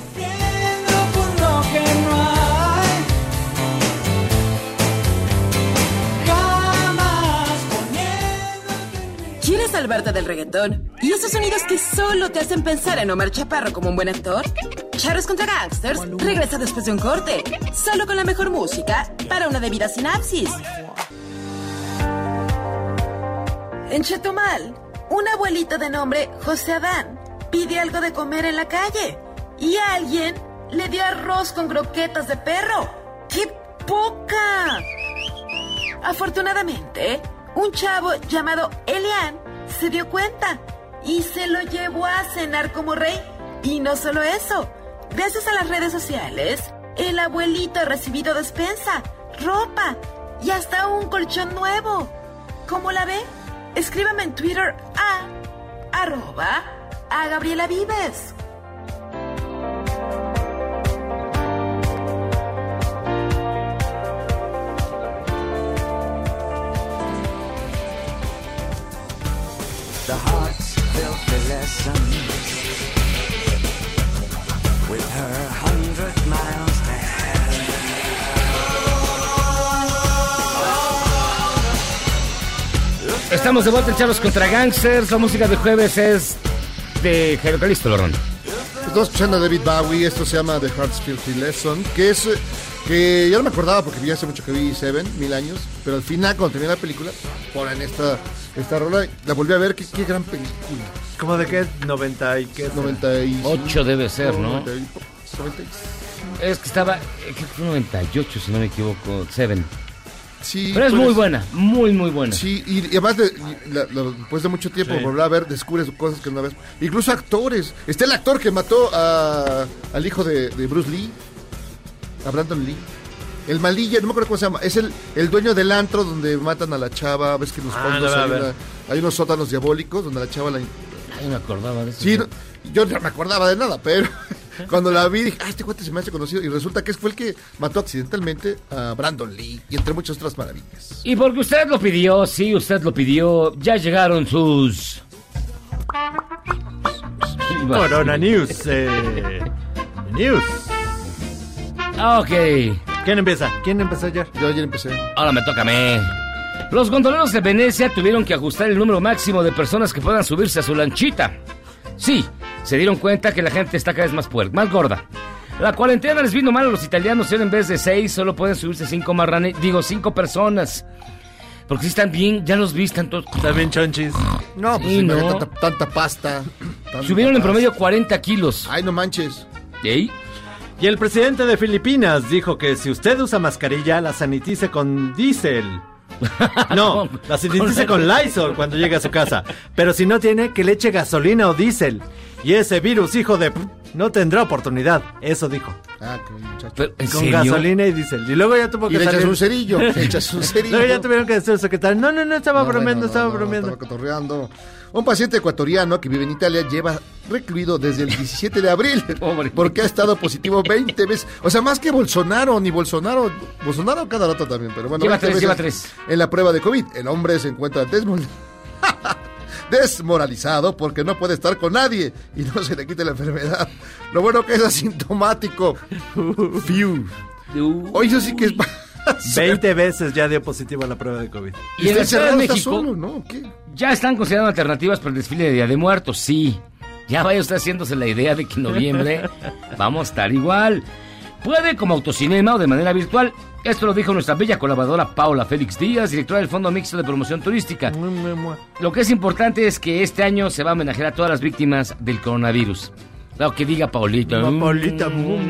¿Quieres salvarte del reggaetón? ¿Y esos sonidos que solo te hacen pensar en Omar Chaparro como un buen actor? Charros contra Gangsters regresa después de un corte, solo con la mejor música para una debida sinapsis. En Chetumal, un abuelito de nombre José Adán pide algo de comer en la calle y alguien le dio arroz con croquetas de perro. ¡Qué poca! Afortunadamente, un chavo llamado Elian se dio cuenta y se lo llevó a cenar como rey. Y no solo eso, gracias a las redes sociales, El abuelito ha recibido despensa, ropa y hasta un colchón nuevo. ¿Cómo la ve? Escríbame en Twitter a arroba a Gabriela Vives. The heart's filthy lessons with her hundred miles to Estamos de vuelta en Charlos contra Gangsters. La música de jueves es de Jairo Calixto, Lorrón. Estamos escuchando a David Bowie. Esto se llama The Heart's Filthy Lesson, que es que ya no me acordaba porque vi hace mucho que vi Seven, mil años, pero al final cuando terminé la película ponen esta esta rola, la volví a ver. Qué, qué gran película. ¿Cómo de qué? noventa y qué? noventa y ocho debe ser, ¿no? noventa y, noventa y... Es que estaba, creo que fue noventa y ocho, si no me equivoco, Seven. Sí, pero es pues, muy buena, muy, muy buena. Sí, y, y además, de, la, la, después de mucho tiempo, sí. volver a ver, descubres cosas que no ves. Incluso actores. Está el actor que mató a, al hijo de, de Bruce Lee, a Brandon Lee. El malilla, no me acuerdo cómo se llama. Es el, el dueño del antro donde matan a la chava. Ves que en los ah, fondos no, hay, una, hay unos sótanos diabólicos donde la chava la... Ay, me acordaba de eso. Sí, no, yo no me acordaba de nada, pero... Cuando la vi dije, ah, este cuate se me hace conocido. Y resulta que fue el que mató accidentalmente a Brandon Lee y entre muchas otras maravillas. Y porque usted lo pidió, sí, usted lo pidió, ya llegaron sus... Corona News. Eh, news. Ok. ¿Quién empieza? ¿Quién empezó ayer? Yo ayer empecé. Ahora me toca a mí. Los gondoleros de Venecia tuvieron que ajustar el número máximo de personas que puedan subirse a su lanchita. Sí, se dieron cuenta que la gente está cada vez más puerca, más gorda. La cuarentena les vino mal a los italianos y ahora en vez de seis solo pueden subirse cinco marranes, digo cinco personas. Porque si están bien, ya los vi, están todos... Están bien chonchis. No, pues sí, sí, no. Tanta, tanta pasta. Tanta Subieron en pasta. promedio cuarenta kilos. Ay, no manches. ¿Y? Y el presidente de Filipinas dijo que si usted usa mascarilla, la sanitice con diésel. No, la sanitice con Lysol cuando llegue a su casa. Pero si no tiene, que le eche gasolina o diésel. Y ese virus, hijo de... no tendrá oportunidad. Eso dijo. Ah, qué muchacho. Pero, ¿en con serio? gasolina y diésel. Y luego ya tuvo que y le salir... echas un cerillo. Le echas un cerillo. Luego ya tuvieron que decir al secretario, no, no, no, estaba no, bromeando, no, no, estaba no, bromeando. Estaba cotorreando. Un paciente ecuatoriano que vive en Italia lleva recluido desde el diecisiete de abril porque ha estado positivo veinte veces. O sea, más que Bolsonaro, ni Bolsonaro. Bolsonaro cada rato también, pero bueno. Lleva tres, lleva tres. En la prueba de COVID, el hombre se encuentra desmol... desmoralizado porque no puede estar con nadie y no se le quite la enfermedad. Lo bueno que es asintomático. Fiu. Oye, eso sí que es... veinte veces ya dio positivo a la prueba de COVID. Y en la Ciudad de México solo, ¿no? ¿Qué? Ya están considerando alternativas para el desfile de Día de Muertos, sí. Ya vaya usted haciéndose la idea de que en noviembre vamos a estar igual. Puede como autocinema o de manera virtual. Esto lo dijo nuestra bella colaboradora Paula Félix Díaz, directora del Fondo Mixto de Promoción Turística. Lo que es importante es que este año se va a homenajear a todas las víctimas del coronavirus. Lo que diga Paulita. No, Paulita.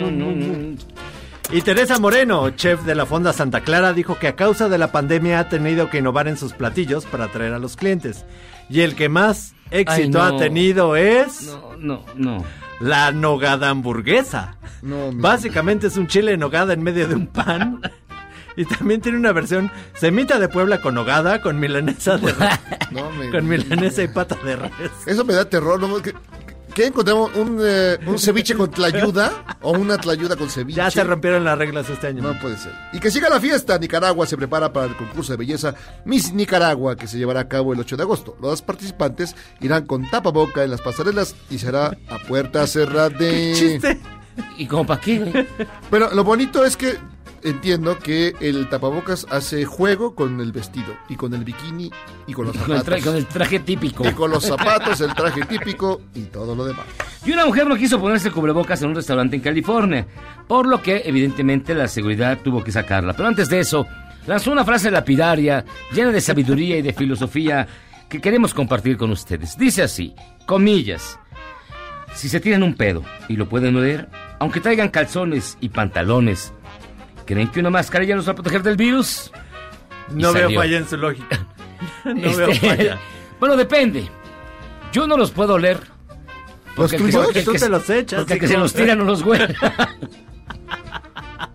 Y Teresa Moreno, chef de la Fonda Santa Clara, dijo que a causa de la pandemia ha tenido que innovar en sus platillos para atraer a los clientes. Y el que más éxito Ay, no. ha tenido es... No, no, no. La nogada hamburguesa. No, Básicamente es un chile en nogada en medio de un pan. Y también tiene una versión semita de Puebla con nogada, con milanesa de res. No, me... Con milanesa y pata de res. Eso me da terror, ¿no? ¿Qué, qué encontramos? ¿Un, eh, ¿Un ceviche con tlayuda? ¿O una tlayuda con ceviche? Ya se rompieron las reglas este año. No puede ser. Y que siga la fiesta. Nicaragua se prepara para el concurso de belleza Miss Nicaragua, que se llevará a cabo el ocho de agosto. Los participantes irán con tapaboca en las pasarelas y será a puerta cerrada. ¿Qué chiste? ¿Y como para qué? Pero lo bonito es que entiendo que el tapabocas hace juego con el vestido y con el bikini y con los Con el, zapatos. tra- con el traje típico. Y con los zapatos, el traje típico y todo lo demás. Y una mujer no quiso ponerse cubrebocas en un restaurante en California, por lo que evidentemente la seguridad tuvo que sacarla. Pero antes de eso, lanzó una frase lapidaria, llena de sabiduría y de filosofía que queremos compartir con ustedes. Dice así, comillas, si se tiran un pedo y lo pueden oler, aunque traigan calzones y pantalones, ¿creen que una mascarilla nos va a proteger del virus? Y No veo salió. falla en su lógica. No Este, veo falla. Bueno, depende. Yo no los puedo oler. ¿Los el que- tuyos? el Tú que te se- los echas. Porque el ¿sí? que se los tira no los huele.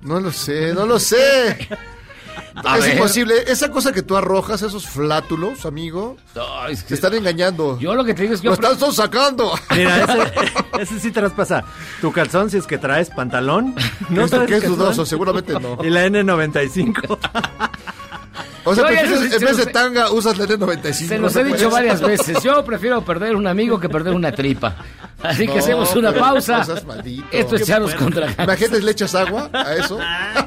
No lo sé, no lo sé. A es ver. imposible. Esa cosa que tú arrojas, esos flátulos, amigo, No, es que- te están engañando. Yo lo que te digo es que... Lo yo- están todos sacando. Mira, ese, ese sí traspasa. Tu calzón, si es que traes pantalón. No Esto traes que es calzón. dudoso, seguramente no. Y la N noventa y cinco. O sea, Yo ya prefieres, se- en se vez los de he- tanga, usas la N noventa y cinco. Se los ¿no he dicho puedes? varias veces. Yo prefiero perder un amigo que perder una tripa. Así que No, hacemos una pero pausa. no seas maldito. Esto es Qué Charros bueno. contra Gangsters. Imagínate, le echas agua a eso.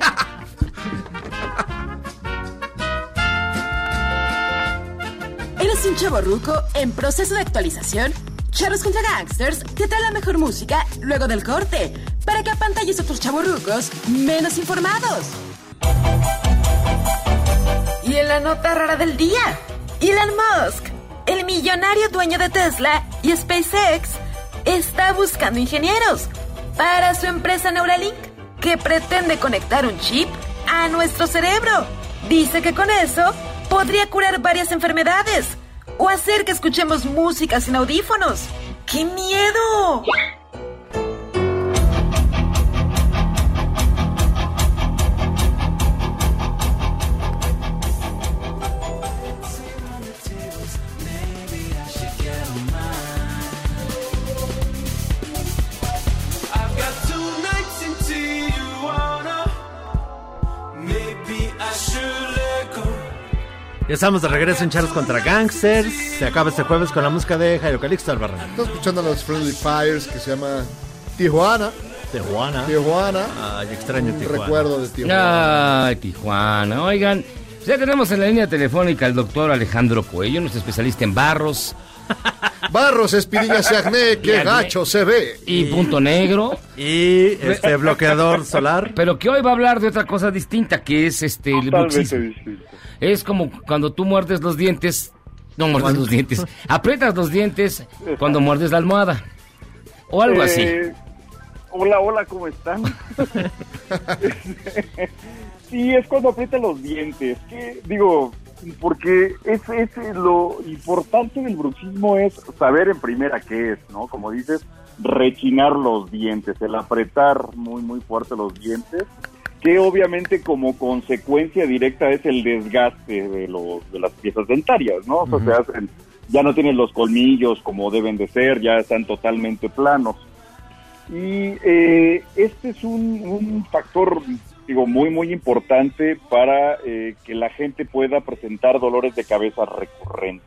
¿Eres un chavorruco en proceso de actualización? Charros contra Gangsters te trae la mejor música luego del corte para que apantalles a otros chavorrucos menos informados. Y en la nota rara del día, Elon Musk, el millonario dueño de Tesla y SpaceX, está buscando ingenieros para su empresa Neuralink, que pretende conectar un chip a nuestro cerebro. Dice que con eso podría curar varias enfermedades o hacer que escuchemos música sin audífonos. ¡Qué miedo! I've got two nights into you wanna. Maybe I should let go. Ya estamos de regreso en Charros contra Gangsters. Se acaba este jueves con la música de Jairo Calixto Albarrán. Estamos escuchando a los Friendly Fires, que se llama Tijuana. Tijuana. Tijuana. Ay, extraño Un Tijuana. recuerdo de Tijuana. Ay, Tijuana. Oigan, ya tenemos en la línea telefónica al doctor Alejandro Coello, nuestro especialista en barros. Barros, espinillas y acné, Y qué acné. gacho se ve. Y punto negro. Y este bloqueador solar. Pero que hoy va a hablar de otra cosa distinta, que es este el Totalmente bruxismo. distinto. Es como cuando tú muerdes los dientes. No muerdes los dientes. Aprietas los dientes cuando muerdes la almohada. O algo así. Eh, Hola, hola, ¿cómo están? Sí, es cuando aprieta los dientes. Que, digo, porque es, es lo importante del bruxismo es saber en primera qué es, ¿no? Como dices, rechinar los dientes, el apretar muy, muy fuerte los dientes, que obviamente como consecuencia directa es el desgaste de, los, de las piezas dentarias, ¿no? O sea, se hacen, ya no tienen los colmillos como deben de ser, ya están totalmente planos. Y eh, este es un, un factor, digo, muy, muy importante para eh, que la gente pueda presentar dolores de cabeza recurrentes,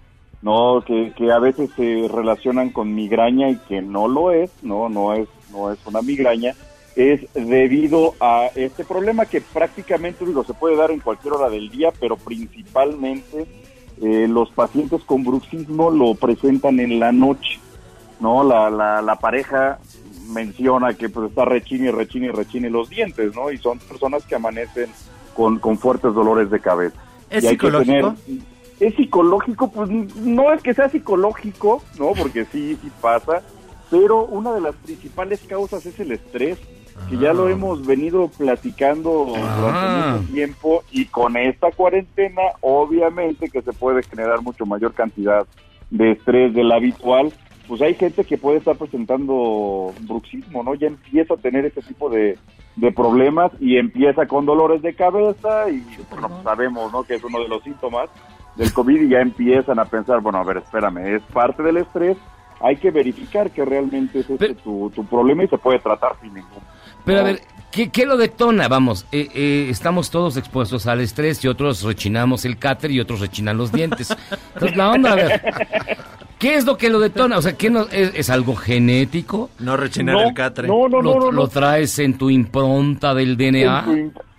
¿no? Que, que a veces se relacionan con migraña y que no lo es, ¿no? No es, no es una migraña, es debido a este problema que prácticamente, digo, se puede dar en cualquier hora del día, pero principalmente eh, los pacientes con bruxismo lo presentan en la noche, ¿no? La, la, la pareja menciona que pues está rechine y rechine y rechine los dientes, ¿no? Y son personas que amanecen con, con fuertes dolores de cabeza. ¿Es Y hay que psicológico? tener- es psicológico, pues no es que sea psicológico, ¿no? Porque sí, sí pasa, pero una de las principales causas es el estrés, que ya lo hemos venido platicando Ah. durante mucho tiempo, y con esta cuarentena obviamente que se puede generar mucho mayor cantidad de estrés del habitual. Pues hay gente que puede estar presentando bruxismo, ¿no? Ya empieza a tener este tipo de, de problemas y empieza con dolores de cabeza y, bueno, pues sabemos, ¿no? Que es uno de los síntomas del COVID y ya empiezan a pensar, bueno, a ver, espérame, es parte del estrés, hay que verificar que realmente es este tu, tu problema y se puede tratar sin ningún. Pero a ver, ¿qué, qué lo detona? Vamos, eh, eh, estamos todos expuestos al estrés y otros rechinamos el cáter y otros rechinan los dientes. Entonces la onda, a ver, ¿qué es lo que lo detona? O sea, ¿qué no, es, es algo genético? No rechinar No, el catre. no, no, ¿Lo, no, no, lo no. traes en tu impronta del D N A? En tu,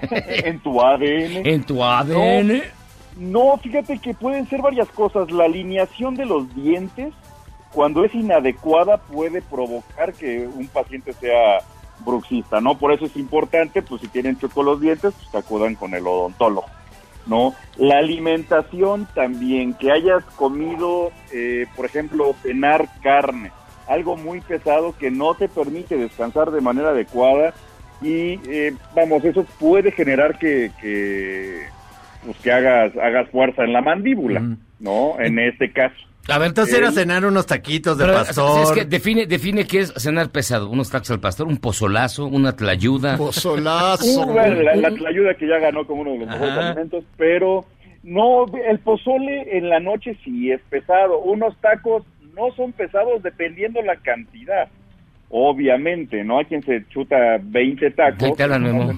en tu A D N. ¿En tu A D N? No, fíjate que pueden ser varias cosas. La alineación de los dientes, cuando es inadecuada, puede provocar que un paciente sea bruxista, ¿no? Por eso es importante, pues si tienen chueco los dientes, pues que acudan con el odontólogo, ¿no? La alimentación también, que hayas comido, eh, por ejemplo, cenar carne, algo muy pesado que no te permite descansar de manera adecuada y, eh, vamos, eso puede generar que, que pues que hagas hagas fuerza en la mandíbula, ¿no? En este caso. A ver, entonces ir a cenar unos taquitos de Pero, pastor. Es que define, define qué es cenar pesado. Unos tacos al pastor, un pozolazo, una tlayuda. Pozolazo. Uh, bueno, la, la tlayuda que ya ganó como uno de los mejores Ajá. alimentos, pero no, el pozole en la noche sí es pesado. Unos tacos no son pesados dependiendo la cantidad. Obviamente, ¿no? Hay quien se chuta veinte tacos. ¿Qué te hablan, Memo?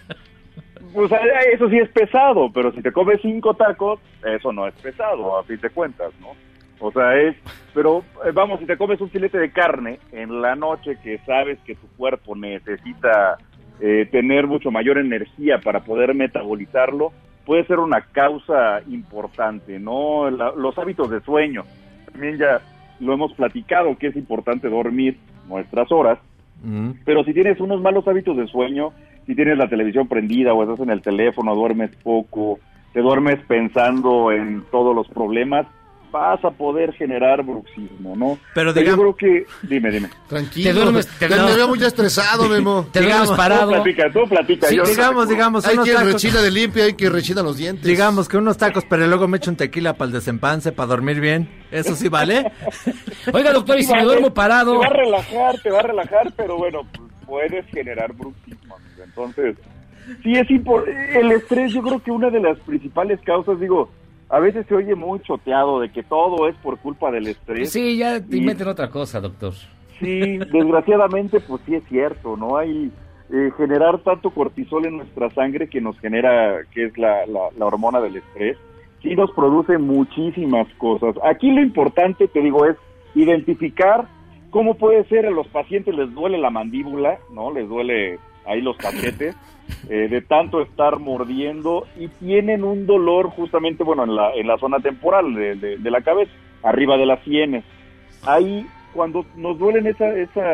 Pues eso sí es pesado, pero si te comes cinco tacos, eso no es pesado, a fin de cuentas, ¿no? O sea, es... Pero, eh, vamos, si te comes un filete de carne en la noche que sabes que tu cuerpo necesita eh, tener mucho mayor energía para poder metabolizarlo, puede ser una causa importante, ¿no? La- los hábitos de sueño. También ya lo hemos platicado, que es importante dormir nuestras horas, Mm. pero si tienes unos malos hábitos de sueño, si tienes la televisión prendida o estás en el teléfono, duermes poco, te duermes pensando en todos los problemas, vas a poder generar bruxismo, ¿no? Pero yo digamos- creo que... Dime, dime. Tranquilo. Te duermes- te Ya duermes- me veo muy estresado, Memo. Te duermes parado. Tú platica, tú platica. Sí, yo- digamos, digamos, Hay unos quien tacos. rechina de limpia, hay quien rechina los dientes. Digamos que unos tacos, pero luego me echo un tequila para el desempance, para dormir bien. ¿Eso sí vale? Oiga, doctor, y si me Vale, duermo parado. Te va a relajar, te va a relajar, pero bueno, pues, puedes generar bruxismo, amigo. Entonces, sí es importante. El estrés, yo creo que una de las principales causas, digo, a veces se oye muy choteado de que todo es por culpa del estrés. Sí, ya te Y- inventen otra cosa, doctor. Sí, desgraciadamente, pues sí es cierto, ¿no? Hay eh, generar tanto cortisol en nuestra sangre que nos genera, que es la, la, la hormona del estrés, sí nos produce muchísimas cosas. Aquí lo importante, te digo, es identificar cómo puede ser, a los pacientes les duele la mandíbula, ¿no? Les duele ahí los cachetes, eh, de tanto estar mordiendo, y tienen un dolor justamente, bueno, en la, en la zona temporal de, de, de la cabeza, arriba de las sienes. Ahí, cuando nos duelen esa,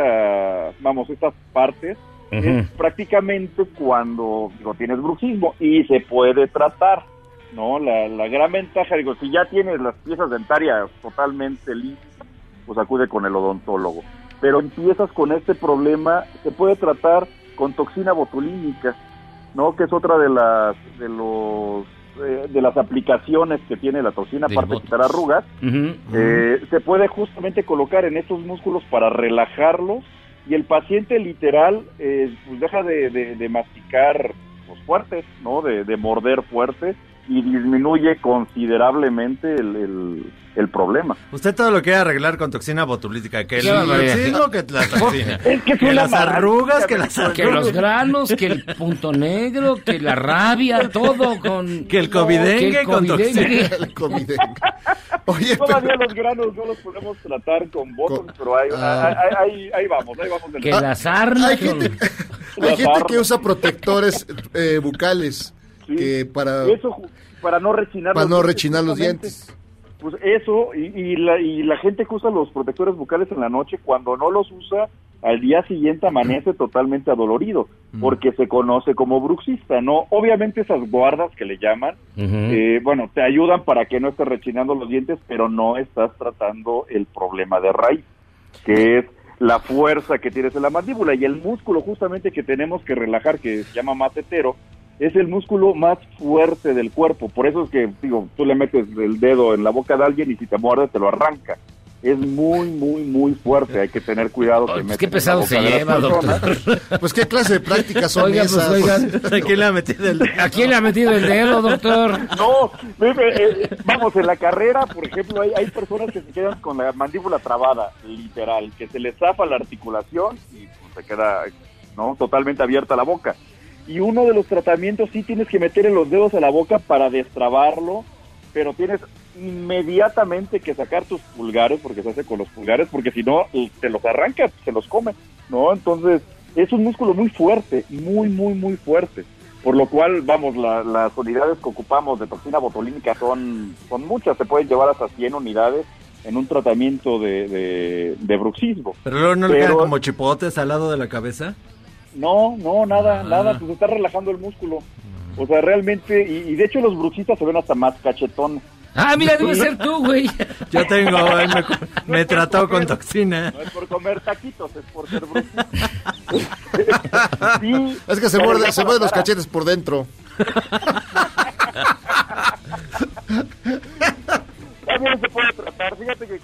esa, vamos, estas partes, Ujú. es prácticamente cuando, digo, tienes bruxismo, y se puede tratar, ¿no? La, la gran ventaja, digo, si ya tienes las piezas dentarias totalmente listas, pues acude con el odontólogo. Pero empiezas con este problema, se puede tratar con toxina botulínica, ¿no? Que es otra de las de los eh, de las aplicaciones que tiene la toxina, Del aparte de botox. quitar arrugas. Ujú. Eh, se puede justamente colocar en estos músculos para relajarlos, y el paciente literal eh, pues deja de, de, de masticar pues, fuerte, ¿no? De, de morder fuerte, y disminuye considerablemente el, el, el problema. Usted todo lo quiere arreglar con toxina botulítica, que el Qué barbaridad. bruxismo, que la toxina, Es que es que una las arrugas, maravilla, que las amigo. Que los arrugas, granos, que el punto negro, que la rabia, todo con... que el covidengue que el con covidengue. toxina. El covidengue. Oye, Todavía pero, los granos no los podemos tratar con botox, Con- pero ahí, Ah. ahí, ahí, ahí vamos, ahí vamos. del- Que la sarna. hay con- gente, La hay gente que sarna. usa protectores eh, bucales Sí. que para, Eso ju- para no rechinar para los no dientes, rechinar los justamente. dientes. Pues eso, y, y, la, y la gente que usa los protectores bucales en la noche, cuando no los usa, al día siguiente amanece totalmente adolorido, porque se conoce como bruxista, ¿no? Obviamente esas guardas que le llaman, Ujú. eh, bueno, te ayudan para que no estés rechinando los dientes, pero no estás tratando el problema de raíz, que es la fuerza que tienes en la mandíbula, y el músculo justamente que tenemos que relajar, que se llama matetero, es el músculo más fuerte del cuerpo. Por eso es que, digo, tú le metes el dedo en la boca de alguien y si te muerde te lo arranca. Es muy, muy, muy fuerte. Hay que tener cuidado. que Pues metes qué en la pesado boca se de las lleva, personas. doctor. Pues qué clase de prácticas son Oiga, pues, esas. oigan. ¿A quién le ha metido el ¿A quién le ha metido el dedo, doctor? No, ve, ve, eh, vamos, en la carrera, por ejemplo, hay, hay personas que se quedan con la mandíbula trabada, literal, que se les zafa la articulación y pues, se queda, ¿no? Totalmente abierta la boca. Y uno de los tratamientos sí tienes que meter los dedos a la boca para destrabarlo, pero tienes inmediatamente que sacar tus pulgares, porque se hace con los pulgares, porque si no, te los arrancas, se los come, ¿no? Entonces, es un músculo muy fuerte, muy, muy, muy fuerte. Por lo cual, vamos, la- las unidades que ocupamos de toxina botulínica son, son muchas, se pueden llevar hasta cien unidades en un tratamiento de, de, de bruxismo. Pero luego no le Pero- quedan como chipotes al lado de la cabeza. No, no, nada, Ah. nada, pues está relajando el músculo. O sea, realmente, y, y de hecho los bruxistas se ven hasta más cachetones. Ah, mira, debe ser tú, güey. Yo tengo, él me, me trató con toxina. No es por comer taquitos, es por ser bruxista. Sí, Es que se pero muerde, ya se para muerden los cara. cachetes por dentro. También se puede tratar. Fíjate que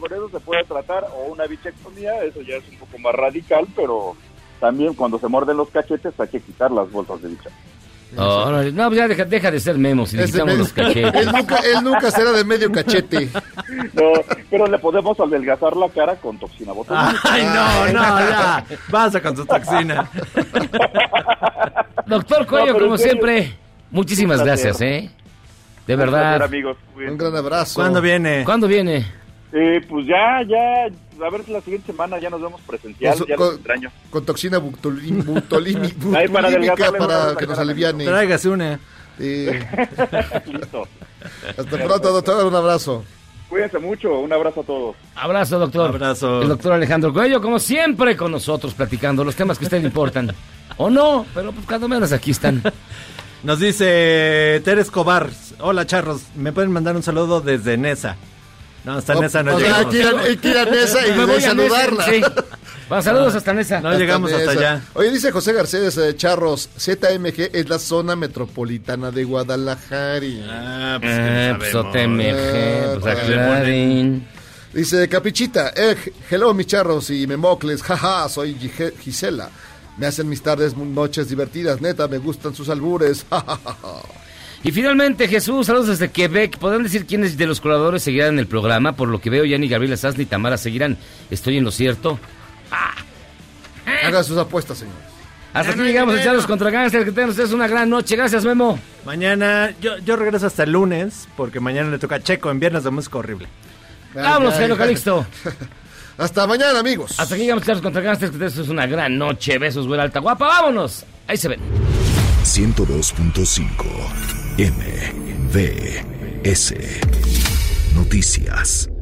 puede tratar, o una bichectomía, eso ya es un poco más radical, pero también cuando se muerden los cachetes hay que quitar las bolsas de bicha. Oh, no, no, ya deja, deja de ser Memo, si le Es de quitamos medio- los cachetes. Él nunca, él nunca será de medio cachete. No, pero le podemos adelgazar la cara con toxina botulínica. Ay, no, no, ya. Basta con su toxina. Doctor Cuello, No, pero como en serio, siempre, muchísimas un placer. gracias, ¿eh? De Un verdad. placer, amigos. Un gran abrazo. ¿Cuándo viene? ¿Cuándo viene? Eh, pues ya, ya, a ver si la siguiente semana ya nos vemos presencial, Con, ya con- los extraño. con toxina butulí- butolími- Ahí para butulímica adelgazarle, para vamos a que nos sacar a aliviane. Tráigase una. Sí. Listo. Hasta pronto, doctor. Un abrazo. Cuídense mucho, un abrazo a todos. Abrazo, doctor. Abrazo. El doctor Alejandro Cuello, como siempre, con nosotros, platicando los temas que a usted le importan. O no, pero pues cuando menos aquí están. Nos dice Tere Escobar. Hola, charros. ¿Me pueden mandar un saludo desde Nesa? No, hasta O- Nesa no o sea, llegamos. hay que ir a- hay que ir a Nesa y Me voy de a saludarla. Nesa, sí. Va, saludos hasta Nesa. No llegamos hasta Nesa. allá. Oye, dice José Garcés eh, Charros, Z M G es la zona metropolitana de Guadalajara. Ah, pues, Eh, que pues no O T M Ah, G, pues para- aclaren. Dice Caprichita, eh, hello mis charros y memocles, jaja, soy Gige- Gisela. Me hacen mis tardes, noches divertidas, neta, me gustan sus albures. jajajaja. Y finalmente, Jesús, saludos desde Quebec. ¿Podrán decir quiénes de los colaboradores seguirán en el programa? Por lo que veo, ya ni Gabriela Sanz ni Tamara seguirán. ¿Estoy en lo cierto? Hagan sus apuestas, señores. Hasta aquí llegamos a echarlos contra Gánster. Que tengan ustedes una gran noche. Gracias, Memo. Mañana, yo, yo regreso hasta el lunes, porque mañana le toca a Checo en Viernes de Música Horrible. Vámonos, Jairo Calixto. Hasta mañana, amigos. Hasta aquí llegamos a echarlos contra Gánster. Que tengan ustedes una gran noche. Besos, güera alta guapa. Vámonos. Ahí se ven. ciento dos punto cinco M V S Noticias.